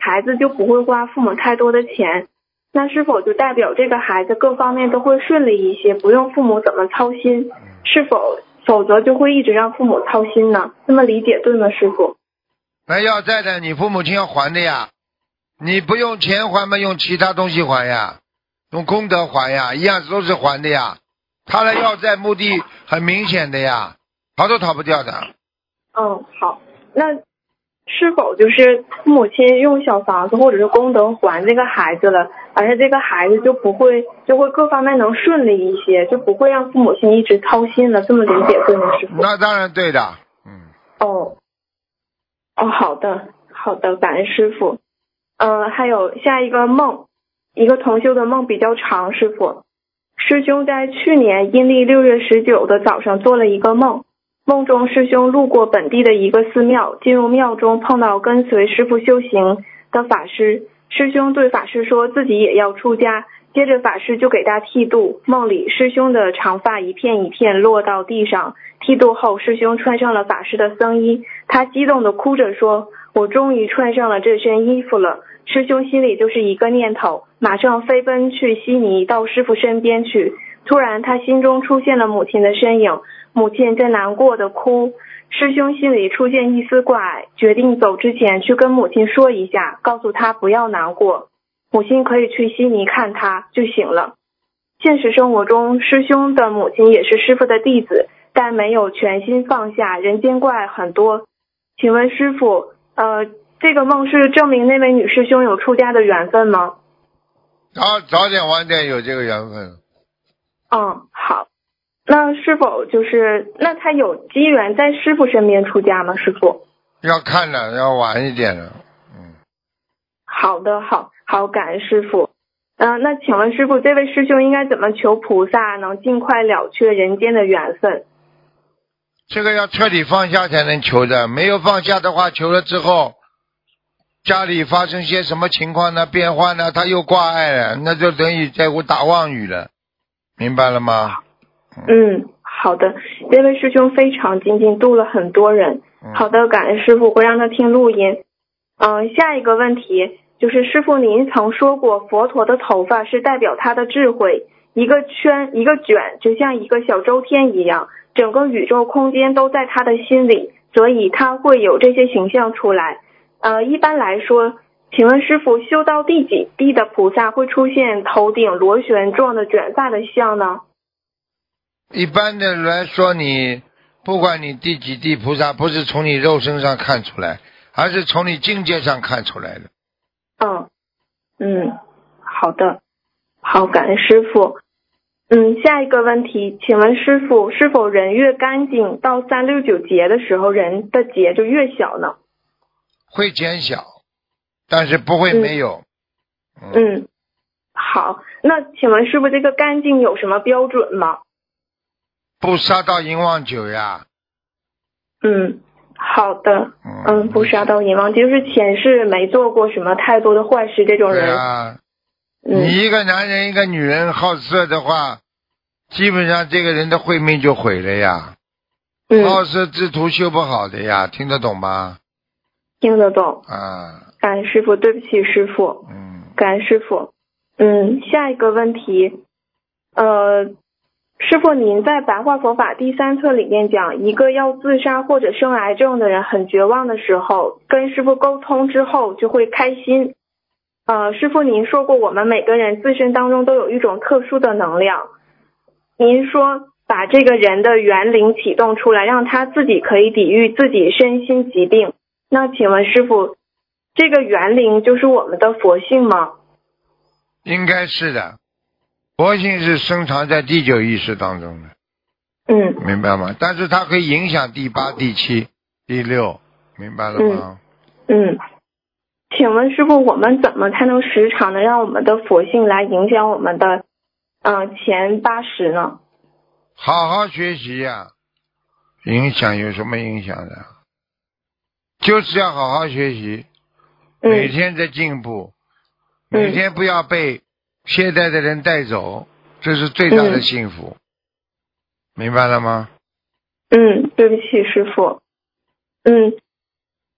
孩子就不会花父母太多的钱，那是否就代表这个孩子各方面都会顺利一些，不用父母怎么操心？是否否则就会一直让父母操心呢？这么理解对吗，师傅？ 那要债的，你父母亲要还的呀，你不用钱还嘛，用其他东西还呀，用功德还呀，一样都是还的呀。他的要债目的很明显的呀，逃都逃不掉的。 嗯，好，那是否就是父母亲用小房子或者是功德还这个孩子了，而且这个孩子就不会就会各方面能顺利一些，就不会让父母亲一直操心了，这么理解对吗，师傅？ 那当然对的。嗯。 哦。哦，好的，好的，感恩师傅。呃，还有下一个梦，一个同修的梦比较长，师傅。师兄在去年阴历六月十九的早上做了一个梦，梦中师兄路过本地的一个寺庙，进入庙中碰到跟随师父修行的法师，师兄对法师说自己也要出家，接着法师就给他剃度，梦里师兄的长发一片一片落到地上，剃度后师兄穿上了法师的僧衣，他激动地哭着说，我终于穿上了这身衣服了。师兄心里就是一个念头，马上飞奔去悉尼到师父身边去，突然他心中出现了母亲的身影，母亲在难过的哭，师兄心里出现一丝挂碍，决定走之前去跟母亲说一下，告诉她不要难过，母亲可以去悉尼看他就行了。现实生活中，师兄的母亲也是师父的弟子，但没有全心放下，人间怪很多。请问师父，呃，这个梦是证明那位女师兄有出家的缘分吗？ 早早点晚点有这个缘分。 嗯，好。那是否就是那他有机缘在师父身边出家吗？师父要看了，要晚一点了。嗯。 好的，好，好，感恩师父。嗯、呃，那请问师父，这位师兄应该怎么求菩萨能尽快了却人间的缘分？ 这个要彻底放下才能求的，没有放下的话，求了之后，家里发生些什么情况呢？变化呢？他又挂碍了，那就等于在我打妄语了，明白了吗？ 嗯，好的，这位师兄非常精进，度了很多人。好的，感恩师父，会让他听录音。嗯、呃，下一个问题就是师父您曾说过，佛陀的头发是代表他的智慧，一个圈一个卷就像一个小周天一样，整个宇宙空间都在他的心里，所以他会有这些形象出来。呃，一般来说，请问师父，修到第几地的菩萨会出现头顶螺旋状的卷发的像呢？ 一般的来说，你不管你第几地菩萨，不是从你肉身上看出来，而是从你境界上看出来的。 嗯嗯，好的，好，感恩师父。嗯，下一个问题，请问师父，是否人越干净，到三六九节的时候，人的节就越小呢？ 会减小，但是不会没有。 嗯，嗯好，那请问师父，这个干净有什么标准吗？ 不杀到淫妄酒呀。 嗯，好的。嗯，不杀到淫妄，就是前世没做过什么太多的坏事，这种人。 对啊。 嗯、 你一个男人一个女人好色的话，基本上这个人的慧命就毁了呀。 嗯。 好色之徒修不好的呀，听得懂吗？ 听得懂。 啊。 感恩师父，对不起师父。 嗯。 感恩师父。嗯，下一个问题，呃。师父，您在白话佛法第三册里面讲，一个要自杀或者生癌症的人很绝望的时候，跟师父沟通之后就会开心。呃，师父您说过，我们每个人自身当中都有一种特殊的能量。您说把这个人的元灵启动出来，让他自己可以抵御自己身心疾病。那请问师父，这个元灵就是我们的佛性吗？ 应该是的。佛性是深藏在第九意识当中的， 嗯， 明白吗？但是它可以影响第八、第七、第六，明白了吗？ 嗯，嗯请问师父，我们怎么才能时常的让我们的佛性来影响我们的嗯、呃、前八十呢？ 好好学习呀、啊，影响有什么影响的？就是要好好学习，每天在进步， 嗯、 每天不要被懈怠的人带走，这是最大的幸福、嗯、明白了吗？ 嗯，对不起师父。嗯，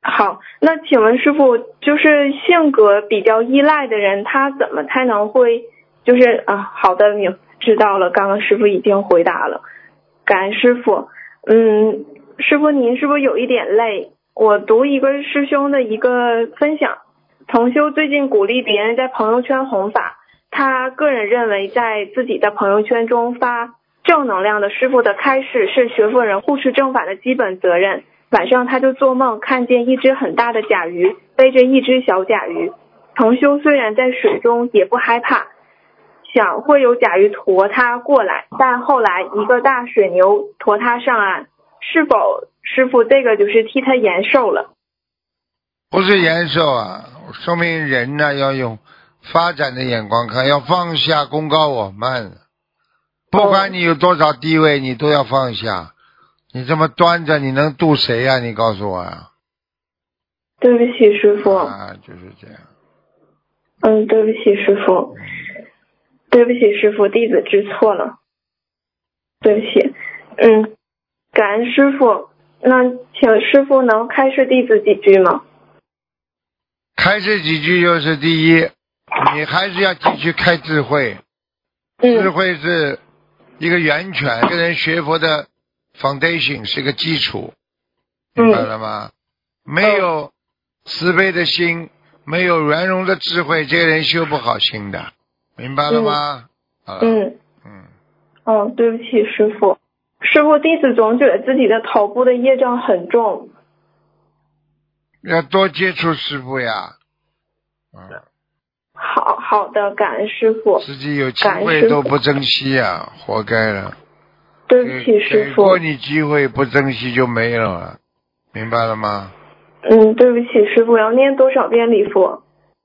好，那请问师傅，就是性格比较依赖的人，他怎么才能会就是啊？好的，明知道了，刚刚师傅已经回答了，感恩师傅。嗯，师傅您是不是有一点累？我读一个师兄的一个分享，同修最近鼓励别人在朋友圈弘法，他个人认为在自己的朋友圈中发正能量的师傅的开示是学佛人护持正法的基本责任。晚上他就做梦看见一只很大的甲鱼背着一只小甲鱼，同修虽然在水中也不害怕，想会有甲鱼驮他过来，但后来一个大水牛驮他上岸，是否师傅这个就是替他延寿了？ 不是延寿啊，说明人呢要用发展的眼光看，要放下功高我慢，不管你有多少地位你都要放下。你这么端着你能渡谁呀、啊、你告诉我啊。 对不起师傅。 啊，就是这样。 嗯，对不起师傅。对不起师傅，弟子知错了。对不起。嗯，感恩师傅。那请师傅能开示弟子几句吗？ 开示几句就是第一，你还是要继续开智慧。 嗯、 智慧是一个源泉，一个人学佛的foundation 是个基础，明白了吗？嗯、没有慈悲的心，没有圆融的智慧，这个人修不好心的，明白了吗？ 嗯嗯嗯。哦，对不起师傅，师傅弟子总觉得自己的头部的业障很重。 要多接触师傅呀。嗯。 好好的，感恩师傅。 自己有机会都不珍惜呀，活该了。 对不起师傅， 给过你机会不珍惜就没了，明白了吗？ 嗯，对不起师傅，要念多少遍礼佛？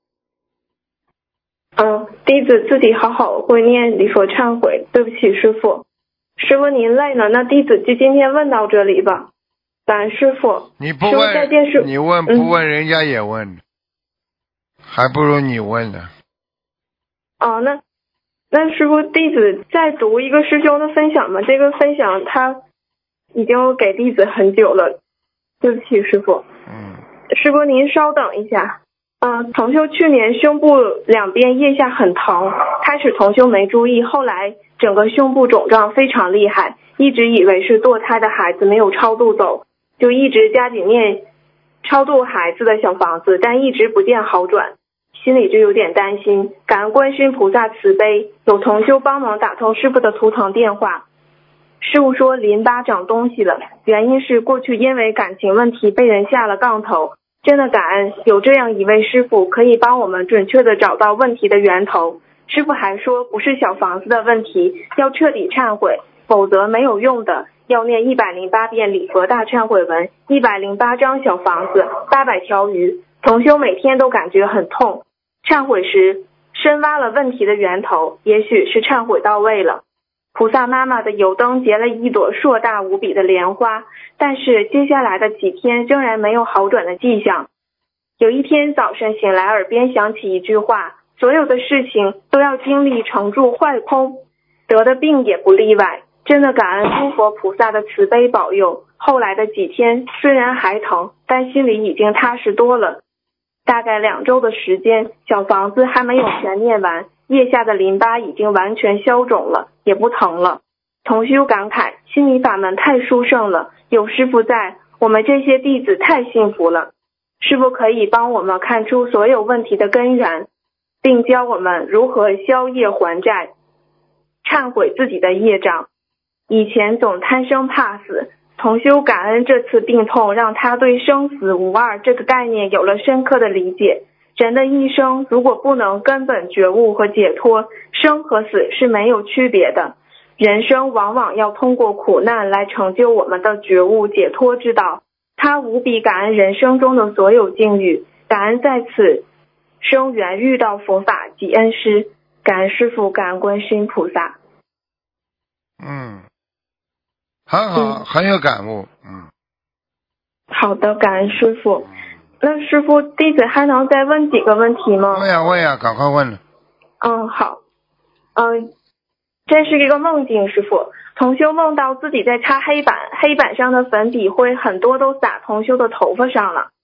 嗯，弟子自己好好会念礼佛忏悔，对不起师傅。师傅您累了，那弟子就今天问到这里吧。感恩师傅。 你不问，你问不问人家也问，嗯、还不如你问呢。 哦，那。那师傅，弟子再读一个师兄的分享嘛，这个分享他已经给弟子很久了，对不起师傅。 嗯。 师傅您稍等一下。嗯、呃，同修去年胸部两边腋下很疼，开始同修没注意，后来整个胸部肿胀非常厉害，一直以为是堕胎的孩子没有超度走，就一直加紧念超度孩子的小房子，但一直不见好转。心里就有点担心，感恩观世音菩萨慈悲，有同修帮忙打通师傅的图腾电话。师傅说淋巴长东西了，原因是过去因为感情问题被人下了杠头。真的感恩有这样一位师傅，可以帮我们准确的找到问题的源头。师傅还说不是小房子的问题，要彻底忏悔，否则没有用的。要念一百零八遍礼佛大忏悔文，一百零八张小房子，八百条鱼。同修每天都感觉很痛。忏悔时深挖了问题的源头，也许是忏悔到位了。菩萨妈妈的油灯结了一朵硕大无比的莲花，但是接下来的几天仍然没有好转的迹象。有一天早晨醒来，耳边响起一句话，所有的事情都要经历成住坏空，得的病也不例外。真的感恩诸佛菩萨的慈悲保佑，后来的几天虽然还疼，但心里已经踏实多了。大概两周的时间，小房子还没有全念完，腋下的淋巴已经完全消肿了，也不疼了。同修感慨，心理法门太殊胜了，有师父在，我们这些弟子太幸福了。师父可以帮我们看出所有问题的根源，并教我们如何消业还债，忏悔自己的业障。以前总贪生怕死，同修感恩这次病痛让他对生死无二这个概念有了深刻的理解。人的一生如果不能根本觉悟和解脱，生和死是没有区别的。人生往往要通过苦难来成就我们的觉悟解脱之道。他无比感恩人生中的所有境遇，感恩在此生缘遇到佛法及恩师，感恩师父，感恩观世音菩萨。 嗯，很好，嗯、很有感悟。嗯， 好的，感恩师父。那师父，弟子还能再问几个问题吗？ 问呀问呀，赶快问了。 嗯，好。嗯，这是一个梦境，师父。同修梦到自己在擦黑板，黑板上的粉笔灰很多都洒同修的头发上了。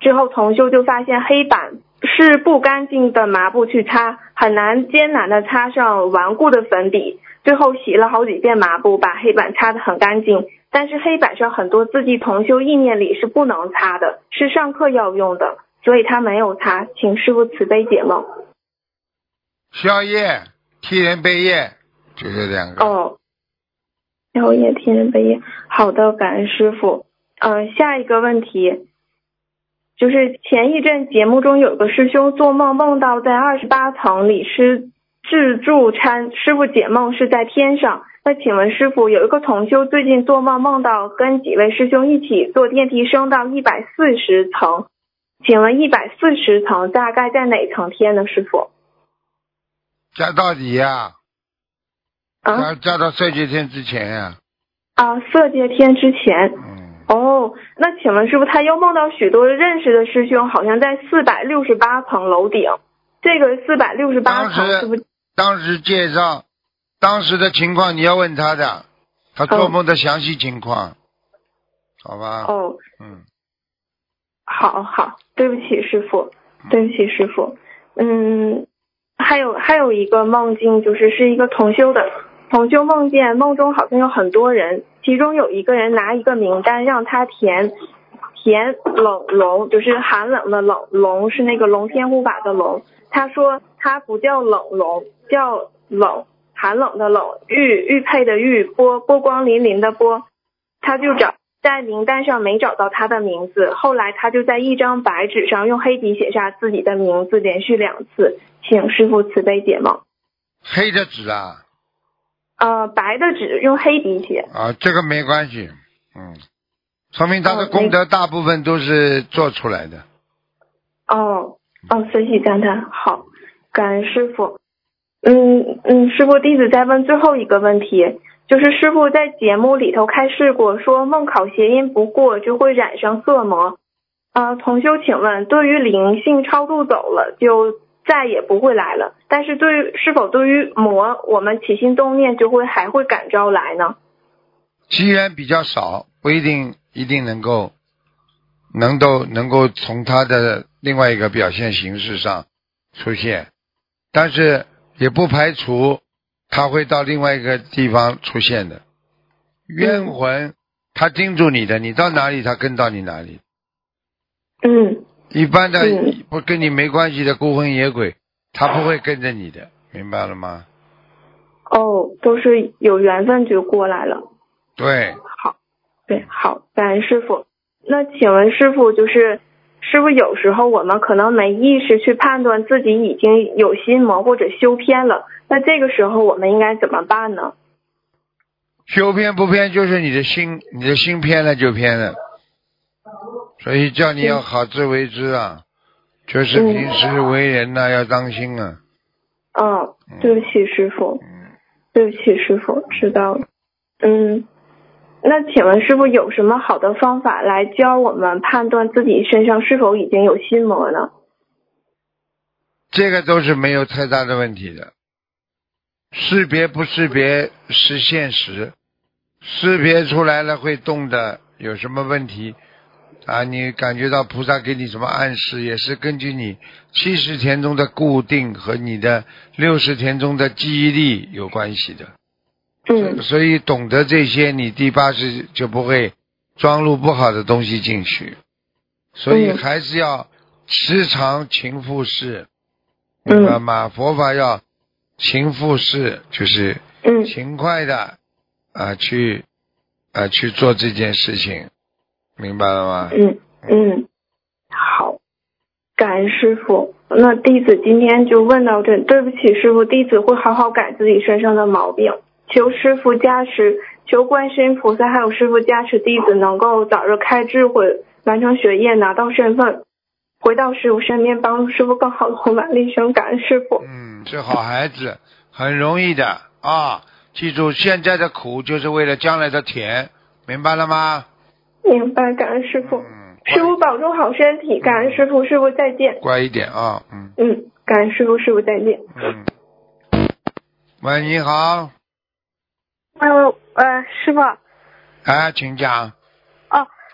之后同修就发现黑板是不干净的抹布去擦，很难艰难的擦上顽固的粉笔，最后洗了好几遍抹布把黑板擦得很干净，但是黑板上很多字迹同修意念里是不能擦的，是上课要用的，所以他没有擦，请师父慈悲解梦。 宵夜替人背业就这两个。 哦，宵夜替人背业，好的，感恩师父。嗯、呃，下一个问题就是前一阵节目中有个师兄做梦梦到在二十八层里是自助餐，师父解梦是在天上。那请问师父，有一个同修最近做梦梦到跟几位师兄一起坐电梯升到一百四十层，请问一百四十层大概在哪层天呢？师父？ 加到底呀、啊？ 啊， 加加到色界天之前呀、 啊？啊，色界天之前。 嗯。 哦，那请问师父，他又梦到许多认识的师兄，好像在四百六十八层楼顶。这个四百六十八层是不是？ 当时介绍当时的情况，你要问他的，他做梦的详细情况，哦、好吧？ 哦， 嗯， 好好，对不起师父，对不起师父。嗯，还有还有一个梦境，就是是一个同修的。同修梦见梦中好像有很多人，其中有一个人拿一个名单让他填填冷龙，就是寒冷的冷，龙是那个龙天护法的龙。他说他不叫冷龙，叫冷，寒冷的冷，玉玉佩的玉，波波光粼粼的波。他就找在名单上没找到他的名字，后来他就在一张白纸上用黑笔写下自己的名字，连续两次，请师父慈悲解梦。 黑的纸啊？ 呃，白的纸用黑笔写啊，这个没关系，嗯，说明他的功德大部分都是做出来的。 哦哦，随喜赞叹，好，感恩师父。嗯嗯，师父弟子再问最后一个问题，就是师父在节目里头开示过，说梦考谐音不过就会染上色魔。呃，同修请问，对于灵性超度走了就再也不会来了，但是对于是否对于魔我们起心动念就会还会感召来呢？ 机缘比较少，不一定一定能够能够能够从他的另外一个表现形式上出现，但是也不排除他会到另外一个地方出现的。冤魂他盯住你的，你到哪里他跟到你哪里。 嗯， 一般的不跟你没关系的孤魂野鬼，他不会跟着你的，明白了吗？ 哦，都是有缘分就过来了。 对， 好，对，好，感恩师父。那请问师父，就是师父有时候我们可能没意识去判断自己已经有心魔或者修偏了，那这个时候我们应该怎么办呢？ 修偏不偏就是你的心，你的心偏了就偏了，所以叫你要好自为之啊，就是平时为人呐、啊、要当心啊。 哦，对不起师父，对不起师父，知道了。嗯，那请问师父有什么好的方法来教我们判断自己身上是否已经有心魔呢？ 这个都是没有太大的问题的，识别不识别是现实，识别出来了会动的有什么问题啊？你感觉到菩萨给你什么暗示，也是根据你七十天中的固定和你的六十天中的记忆力有关系的。 嗯， 所以懂得这些，你第八识就不会装入不好的东西进去。所以还是要时常勤复事， 嗯、 明白吗？佛法要勤复事，就是勤快的啊、呃、去啊、呃、去做这件事情，明白了吗？ 嗯嗯，好，感恩师父。那弟子今天就问到这，对不起师父，弟子会好好改自己身上的毛病。求师父加持，求观世音菩萨还有师父加持，弟子能够早日开智慧，完成学业，拿到身份，回到师父身边，帮助师父更好的弘法利生。感恩师父。 嗯，是好孩子，很容易的啊！记住，现在的苦就是为了将来的甜，明白了吗？ 明白，感恩师父。嗯、师父保重好身体，感恩师父，师父再见。 乖一点啊，嗯。 嗯，感恩师父，师父再见。 嗯。喂，你好。 呃呃，师傅， 哎，请讲。 哦，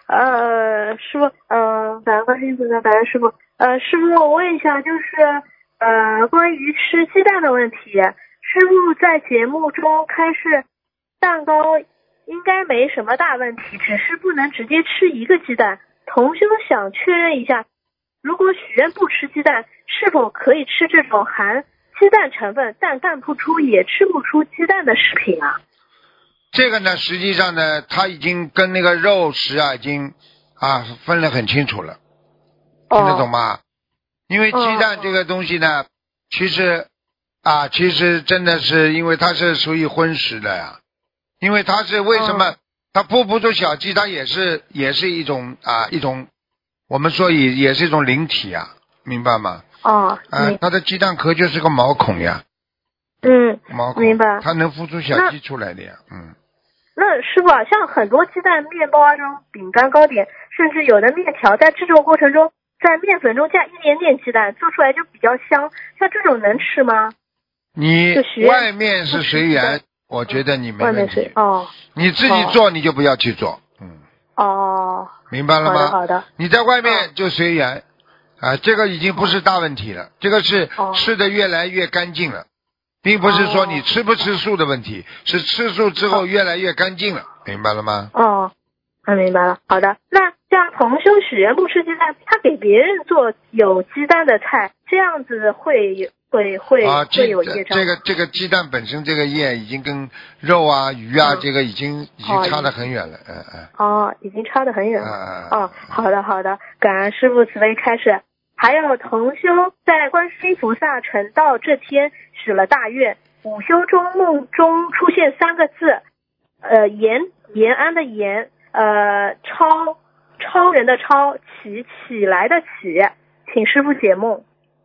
呃，师傅，呃，感恩观世音菩萨，感恩师傅。呃，师傅，我问一下，就是呃，关于吃鸡蛋的问题，师傅在节目中开示，蛋糕应该没什么大问题，只是不能直接吃一个鸡蛋。同修想确认一下，如果许愿不吃鸡蛋，是否可以吃这种含鸡蛋成分但干不出也吃不出鸡蛋的食品啊？ 这个呢，实际上呢，它已经跟那个肉食啊，已经啊分得很清楚了，听得懂吗？哦、因为鸡蛋这个东西呢，其实啊，其实真的是因为它是属于荤食的呀，因为它是为什么、哦、它孵不出小鸡，它也是也是一种啊一种，我们说也也是一种灵体啊，明白吗？ 哦， 啊，它的鸡蛋壳就是个毛孔呀。 嗯， 毛孔， 明白。 它能孵出小鸡出来的呀，嗯。 那师傅啊，像很多鸡蛋、面包啊、这种饼干、糕点，甚至有的面条，在制作过程中，在面粉中加一点点鸡蛋，做出来就比较香。像这种能吃吗？ 你外面是随缘，我觉得你没问题。 外面是哦。 你自己做你就不要去做，嗯。 哦。 明白了吗？ 好的好的。 你在外面就随缘，啊，这个已经不是大问题了，这个是吃的越来越干净了。并不是说你吃不吃素的问题，是吃素之后越来越干净了，明白了吗？ 哦，我明白了。好的，那像同修许愿不吃鸡蛋，他给别人做有鸡蛋的菜，这样子会会会、 啊、 会有业障。 这个这个鸡蛋本身这个业已经跟肉啊鱼啊、嗯、这个已经已经差得很远了，嗯嗯。 哦，已经差得很远了。 嗯嗯。哦，好的好的，感恩师父慈悲开示。还有同修在观世音菩萨成道这天许了大愿，午休中梦中出现三个字，呃，延延安的延，呃，超超人的超，起起来的起，请师父解梦。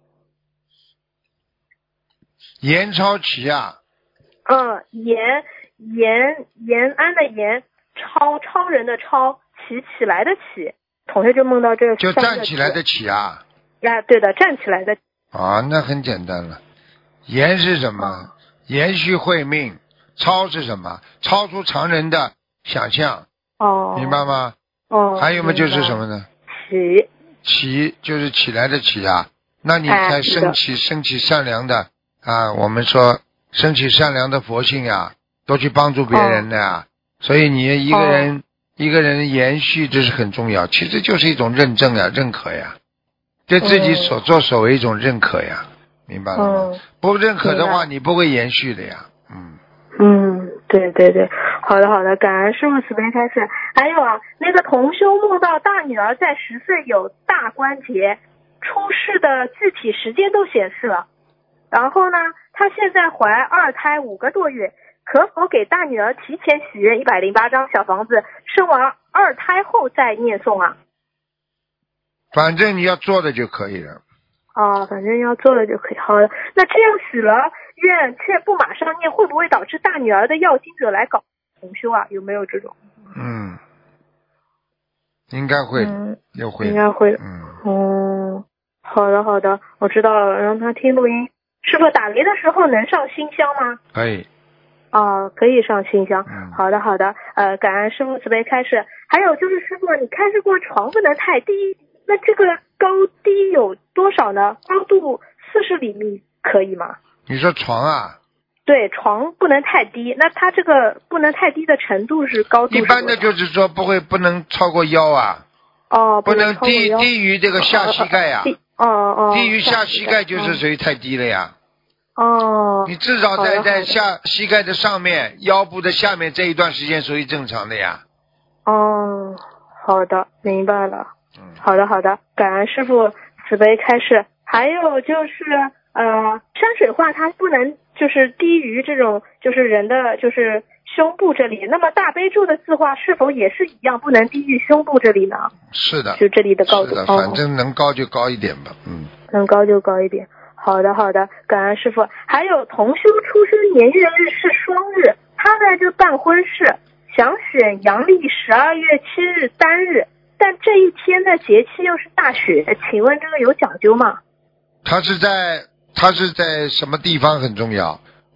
延超起啊？ 嗯，延延延安的延，超超人的超，起起来的起，同学就梦到这个就站起来的起啊。 呀，对的，站起来的。 啊，那很简单了。延是什么？哦、延续慧命。超是什么？超出常人的想象。 哦。 明白吗？ 哦。 还有么就是什么呢？ 起。 起就是起来的起啊。那你才升起、哎、升起善良的啊，我们说升起善良的佛性呀，多去帮助别人的呀。哦、所以你一个人、哦、一个人延续这是很重要，其实就是一种认证呀，认可呀。对自己所作所为一种认可呀，嗯、明白了吗？嗯、不认可的话，你不会延续的呀。嗯。 嗯，对对对，好的好的，感恩师父慈悲开示。还有啊，那个同修梦到大女儿在十岁有大关节，出世的具体时间都显示了。然后呢，她现在怀二胎五个多月，可否给大女儿提前许愿一百零八张小房子，生完二胎后再念诵啊？ 反正你要做的就可以了。 哦，反正要做的就可以。好的，那这样许了愿却不马上念，会不会导致大女儿的要经者来搞同修啊？有没有这种？ 嗯，应该会， 嗯， 又会， 应该会。 嗯。 哦，好的好的，我知道了，让他听录音。师傅打雷的时候能上新香吗？ 可以。 哦，可以上新香。 嗯。 好的好的，呃，感恩师父慈悲开示。还有就是师傅，你开示过床不能太低。那这个高低有多少呢？高度四十厘米可以吗？ 你说床啊？ 对，床不能太低。那它这个不能太低的程度是高度是一般的就是说不会不能超过腰啊。 哦， 不能低低于这个下膝盖呀、 啊。哦哦。 低于下膝盖就是属于太低了呀。 哦。 你至少在在下膝盖的上面，腰部的下面这一段时间属于正常的呀。 哦，好的，明白了。好的好的，感恩师父慈悲开示。还有就是呃山水画它不能就是低于这种就是人的就是胸部这里，那么大悲咒的字画是否也是一样不能低于胸部这里呢？ 是的， 就这里的高度。 是的，反正能高就高一点吧。嗯， 能高就高一点。好的好的，感恩师父。还有同修出生年月日是双日，他在这办婚事想选阳历十二月七日单日，但这一天的节气又是大雪，请问这个有讲究吗？ 他是在他是在什么地方很重要？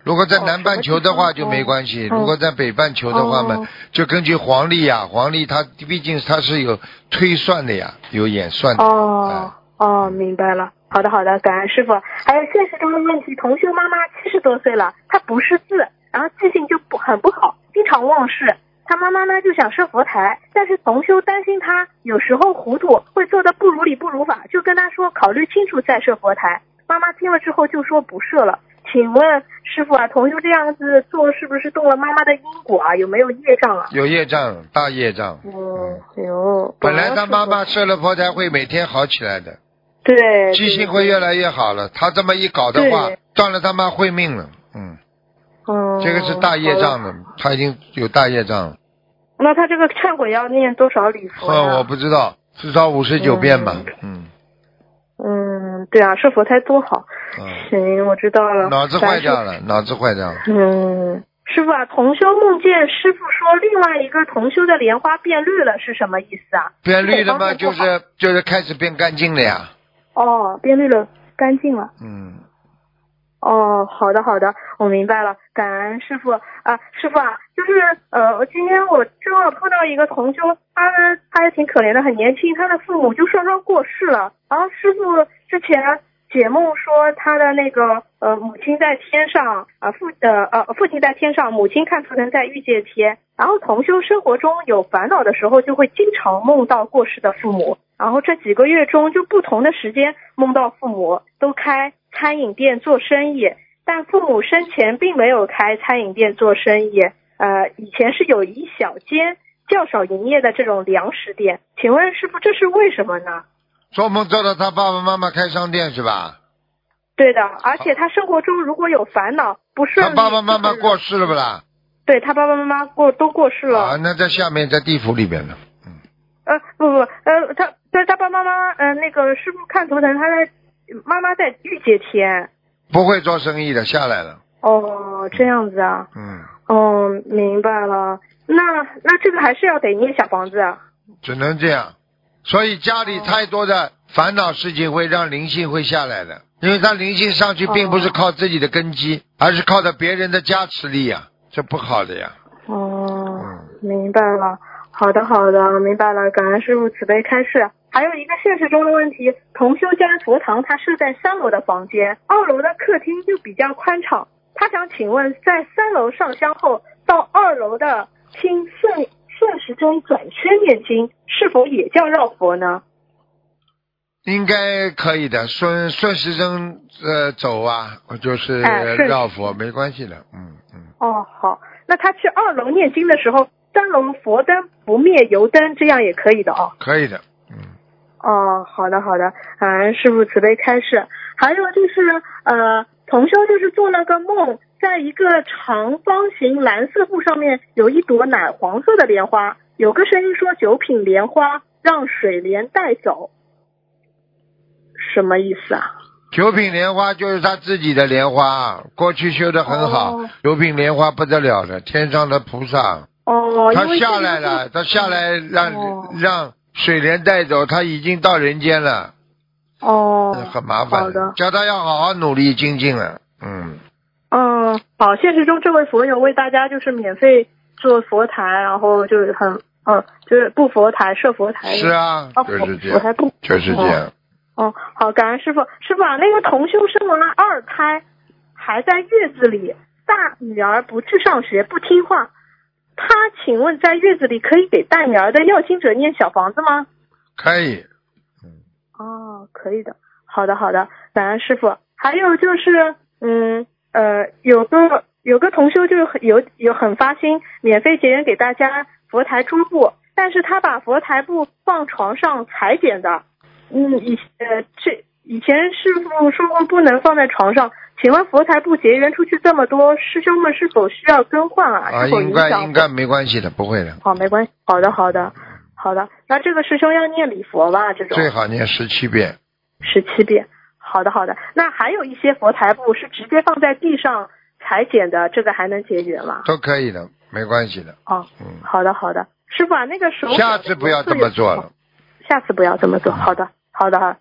如果在南半球的话就没关系，如果在北半球的话嘛，就根据黄历呀，黄历它毕竟它是有推算的呀，有演算的。 哦哦，明白了。好的好的，感恩师傅。还有现实中的问题，同修妈妈七十多岁了，她不识字，然后记性就不很不好，经常忘事。她妈妈呢就想设佛台，但是同修担心她有时候糊涂，会做的不如理不如法，就跟她说考虑清楚再设佛台。妈妈听了之后就说不设了。请问师傅啊，同修这样子做是不是动了妈妈的因果啊？有没有业障啊？ 有业障，大业障。 嗯，有。 本来他妈妈设了佛台会每天好起来的。 对。 记性会越来越好了。他这么一搞的话，断了他妈慧命了。嗯。 嗯。 这个是大业障的，他已经有大业障了。 那他这个忏悔要念多少礼佛呀？我不知道，至少五十九遍吧。嗯。 嗯，对啊，设佛台多好。嗯、行，我知道了。 脑子坏掉了，脑子坏掉了。 嗯，师傅啊，同修梦见师傅说另外一个同修的莲花变绿了，是什么意思啊？ 变绿了吗？就是就是开始变干净了呀。 哦，变绿了，干净了。 嗯。 哦，好的好的，我明白了，感恩师傅啊，师傅啊，就是呃，我今天我正好碰到一个同修，他呢他也挺可怜的，很年轻，他的父母就双双过世了，然后师傅之前解梦说他的那个呃母亲在天上啊、呃、父呃呃父亲在天上，母亲看图腾在欲界天，然后同修生活中有烦恼的时候就会经常梦到过世的父母，然后这几个月中就不同的时间梦到父母都开餐饮店做生意，但父母生前并没有开餐饮店做生意，呃，以前是有一小间较少营业的这种粮食店，请问师傅这是为什么呢？ 做梦做到他爸爸妈妈开商店是吧？ 对的，而且他生活中如果有烦恼不顺利， 他爸爸妈妈过世了不啦？ 对，他爸爸妈妈过都过世了。 啊，那在下面在地府里边呢。 嗯。呃，不不，呃，他对他爸爸妈妈，呃，那个师傅看图腾，他在妈妈在欲界天。 不会做生意的，下来了。 哦，这样子啊。 嗯。 哦，明白了。那那这个还是要得念小房子啊。 只能这样，所以家里太多的烦恼事情会让灵性会下来的，因为他灵性上去并不是靠自己的根基，哦、而是靠着别人的加持力呀、啊，这不好的呀。 哦，嗯、明白了。好的，好的，明白了。感恩师父慈悲开示。还有一个现实中的问题，同修家佛堂它设在三楼的房间，二楼的客厅就比较宽敞。他想请问，在三楼上香后到二楼的听顺顺时针转圈念经，是否也叫绕佛呢？ 应该可以的，顺顺时针呃走啊，就是绕佛、哎、没关系的，嗯嗯。 哦，好，那他去二楼念经的时候，三楼佛灯不灭油灯，这样也可以的哦。 可以的。 哦，好的好的，嗯，师父慈悲开示。还有就是呃，同修就是做了个梦，在一个长方形蓝色布上面有一朵奶黄色的莲花，有个声音说九品莲花让水莲带走，什么意思啊？ 九品莲花就是他自己的莲花，过去修得很好、哦、九品莲花不得了的，天上的菩萨哦， 他下来了，他下来让、哦、让水莲带走，他已经到人间了。 哦， 很麻烦。 好的， 叫他要好好努力精进了。嗯。 嗯，好，现实中这位佛友为大家就是免费做佛台，然后就是很嗯，就是布佛台设佛台。 是啊， 哦、 就是这样。 佛台布就是这样。 哦，好，感恩师父。师父啊，那个同修生完了二胎，还在月子里，大女儿不去上学，不听话。他请问在月子里可以给大女儿的要经者念小房子吗？ 可以。 哦，可以的。好的好的，感恩师父。还有就是嗯呃有个有个同修就有有很发心免费结缘给大家佛台桌布，但是他把佛台布放床上裁剪的。嗯以呃这以前师父说过不能放在床上，请问佛台布结缘出去这么多，师兄们是否需要更换啊？ 啊，应该应该没关系的，不会的。 好，没关系。好的好的好的，那这个师兄要念礼佛吧？这种最好念十七遍。 十七遍。好的好的，那还有一些佛台布是直接放在地上裁剪的，这个还能结缘吗？ 都可以的，没关系的。 哦，嗯，好的好的，师傅啊，那个手下次不要这么做了。 下次不要这么做。好的好的，是吧？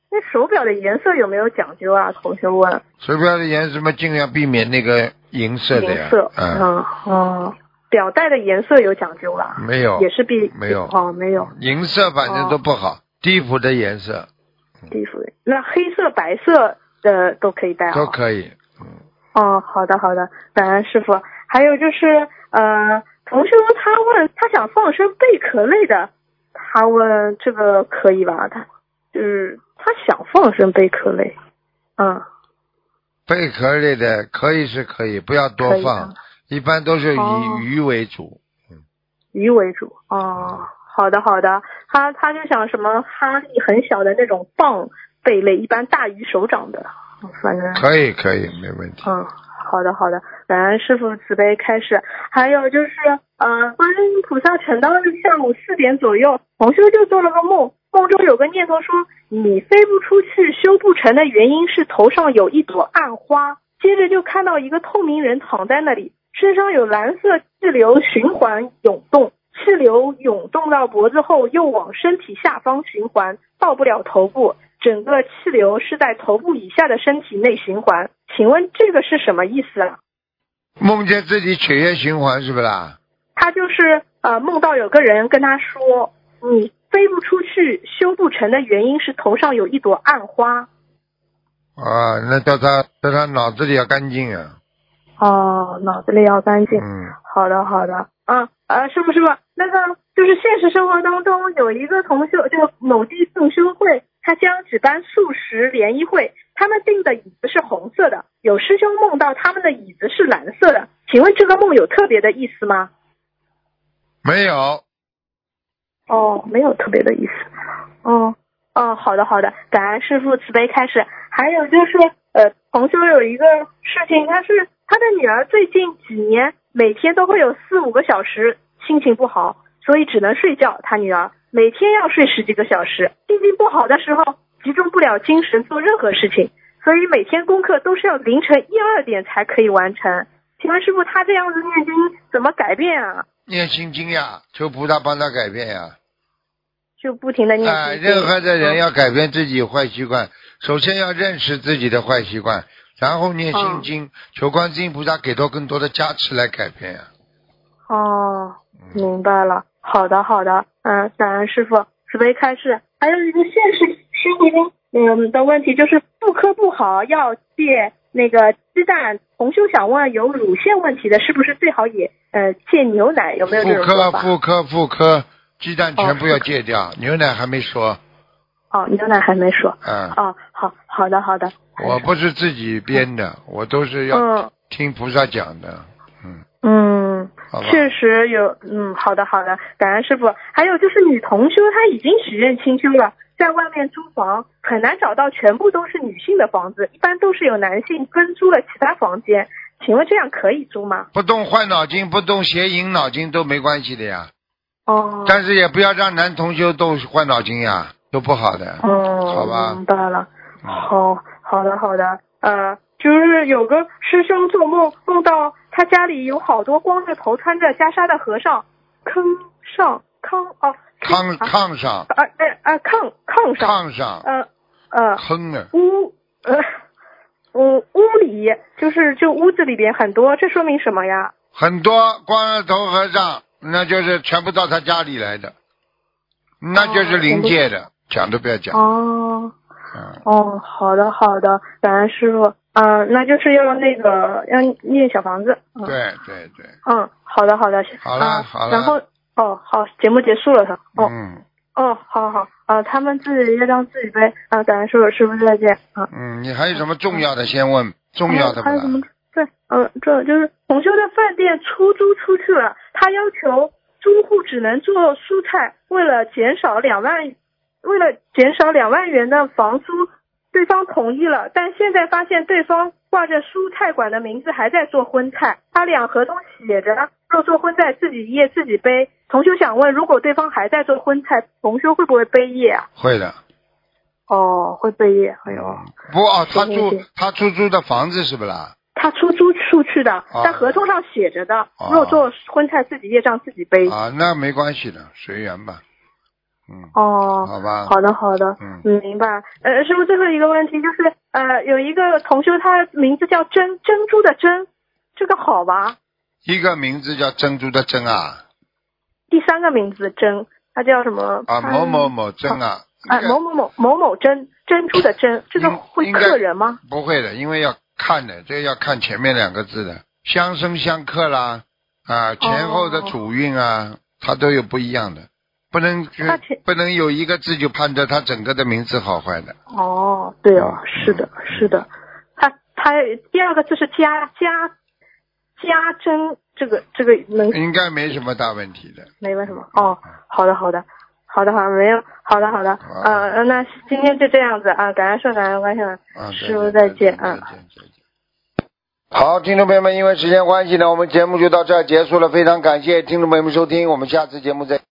那手表的颜色有没有讲究啊？同学问。 手表的颜色嘛，尽量避免那个银色的呀。 银色， 嗯嗯哦，表带的颜色有讲究吧？ 没有， 也是避没有哦，没有。 银色反正都不好， 哦、 地府的颜色。 地府的那黑色、白色的都可以戴啊。 都可以。嗯。 哦，好的好的，感恩师傅。还有就是呃，同学他问他想放生贝壳类的，他问这个可以吧？他就是他想放生贝壳类，嗯。 贝壳类的可以是可以，不要多放，一般都是以、哦、鱼为主。嗯。 鱼为主哦。好的好的，他他就想什么哈利很小的那种蚌贝类，一般大于手掌的，反正可以可以没问题。 嗯，好的好的，感恩师父慈悲开示。还有就是呃，观音菩萨成道日下午四点左右，同修就做了个梦，梦中有个念头说你飞不出去修不成的原因是头上有一朵暗花，接着就看到一个透明人躺在那里，身上有蓝色气流循环涌动，气流涌动到脖子后又往身体下方循环，到不了头部，整个气流是在头部以下的身体内循环，请问这个是什么意思啊？ 梦见自己血液循环是不啦？ 他就是呃梦到有个人跟他说你飞不出去修不成的原因是头上有一朵暗花。 啊，那叫他叫他脑子里要干净啊。 哦，脑子里要干净。 嗯， 好的好的。嗯呃，是不是吧？那个就是现实生活当中有一个同修，就某地共修会，他将举办素食联谊会，他们订的椅子是红色的，有师兄梦到他们的椅子是蓝色的，请问这个梦有特别的意思吗？ 没有。 哦，没有特别的意思。哦哦，好的好的，感恩师父慈悲开示。还有就是呃，同修有一个事情，他是他的女儿最近几年每天都会有四五个小时心情不好，所以只能睡觉。他女儿每天要睡十几个小时，心情不好的时候集中不了精神做任何事情，所以每天功课都是要凌晨一二点才可以完成。请问师父，他这样子念经怎么改变啊？ 念心经呀，求菩萨帮他改变呀。 就不停的念经。 哎，任何的人要改变自己坏习惯，首先要认识自己的坏习惯，然后念心经，嗯、求观世音菩萨给多更多的加持来改变呀。 哦，明白了。好的好的，嗯，感恩师父慈悲开示。还有一个现实生活中嗯的问题，就是妇科不好要戒那个鸡蛋。同修想问，有乳腺问题的是不是最好也呃戒牛奶？有没有这种说法？ 妇科妇科妇科鸡蛋全部要戒掉，哦、牛奶还没说。 哦，牛奶还没说。 嗯。 哦，好好的好的。 我不是自己编的，嗯、我都是要听菩萨讲的。嗯。 嗯，确实有。嗯，好的好的，感恩师父。还有就是女同修她已经许愿清修了，在外面租房很难找到全部都是女性的房子，一般都是有男性分租了其他房间，请问这样可以租吗？ 不动坏脑筋，不动邪淫脑筋都没关系的呀。 哦。 但是也不要让男同修动坏脑筋呀，都不好的。 哦， 好吧。 明白了。好，好的好的。呃，就是有个师兄做梦，梦到他家里有好多光着头穿着袈裟的和尚，坑上炕哦。 炕炕上啊哎啊炕炕上炕上呃呃坑呢屋呃屋屋里就是就屋子里边很多，这说明什么呀？ 很多光着头和尚，那就是全部到他家里来的，那就是灵界的，哦、讲都不要讲。 哦、 嗯、 哦，好的好的，感恩师傅。嗯、呃，那就是要那个要念小房子。 嗯、对对对。 嗯，好的好的。 好了、 啊、 好了。 然后。哦，好，节目结束了，他。哦， 嗯。 哦，好好，啊，他们自己业障自己背，啊，感恩师傅，师傅再见，啊。 嗯，你还有什么重要的先问？重要的吧。 还有什么？对，嗯、呃，这就是同修的饭店出租出去了，他要求租户只能做蔬菜，为了减少两万，为了减少两万元的房租，对方同意了，但现在发现对方挂着蔬菜馆的名字还在做荤菜，他俩合同写着若做荤菜自己业自己背。同修想问，如果对方还在做荤菜，同修会不会背业啊？ 会的。 哦，会背业。哎呦。 不哦，他住他出租的房子是不啦？ 他出租出去的，哦、在合同上写着的，哦、若做荤菜自己业障自己背。 啊，那没关系的，随缘吧。 嗯， 哦， 好吧， 好的好的， 嗯嗯，明白。呃，师傅最后一个问题就是，呃，有一个同修，他名字叫珍珍珠的珍，这个好吧？ 一个名字叫珍珠的珍啊， 第三个名字珍，他叫什么？ 啊，某某某珍啊， 啊，某某某某某珍，珍珠的珍，这个会克人吗？ 不会的，因为要看的，这个要看前面两个字的，相生相克啦，啊，前后的主运啊，哦、它都有不一样的，不能不能有一个字就判断它整个的名字好坏的。 哦，对哦，嗯、是的，是的，它它第二个字是家家家珍，这个这个能应该没什么大问题的， 没问什么。哦，好的好的。好的，好的，没有，好的，好的，呃，那今天就这样子啊，感恩说感恩关系了，师傅再见啊。 好，听众朋友们，因为时间关系呢，我们节目就到这儿结束了，非常感谢听众朋友们收听，我们下次节目再。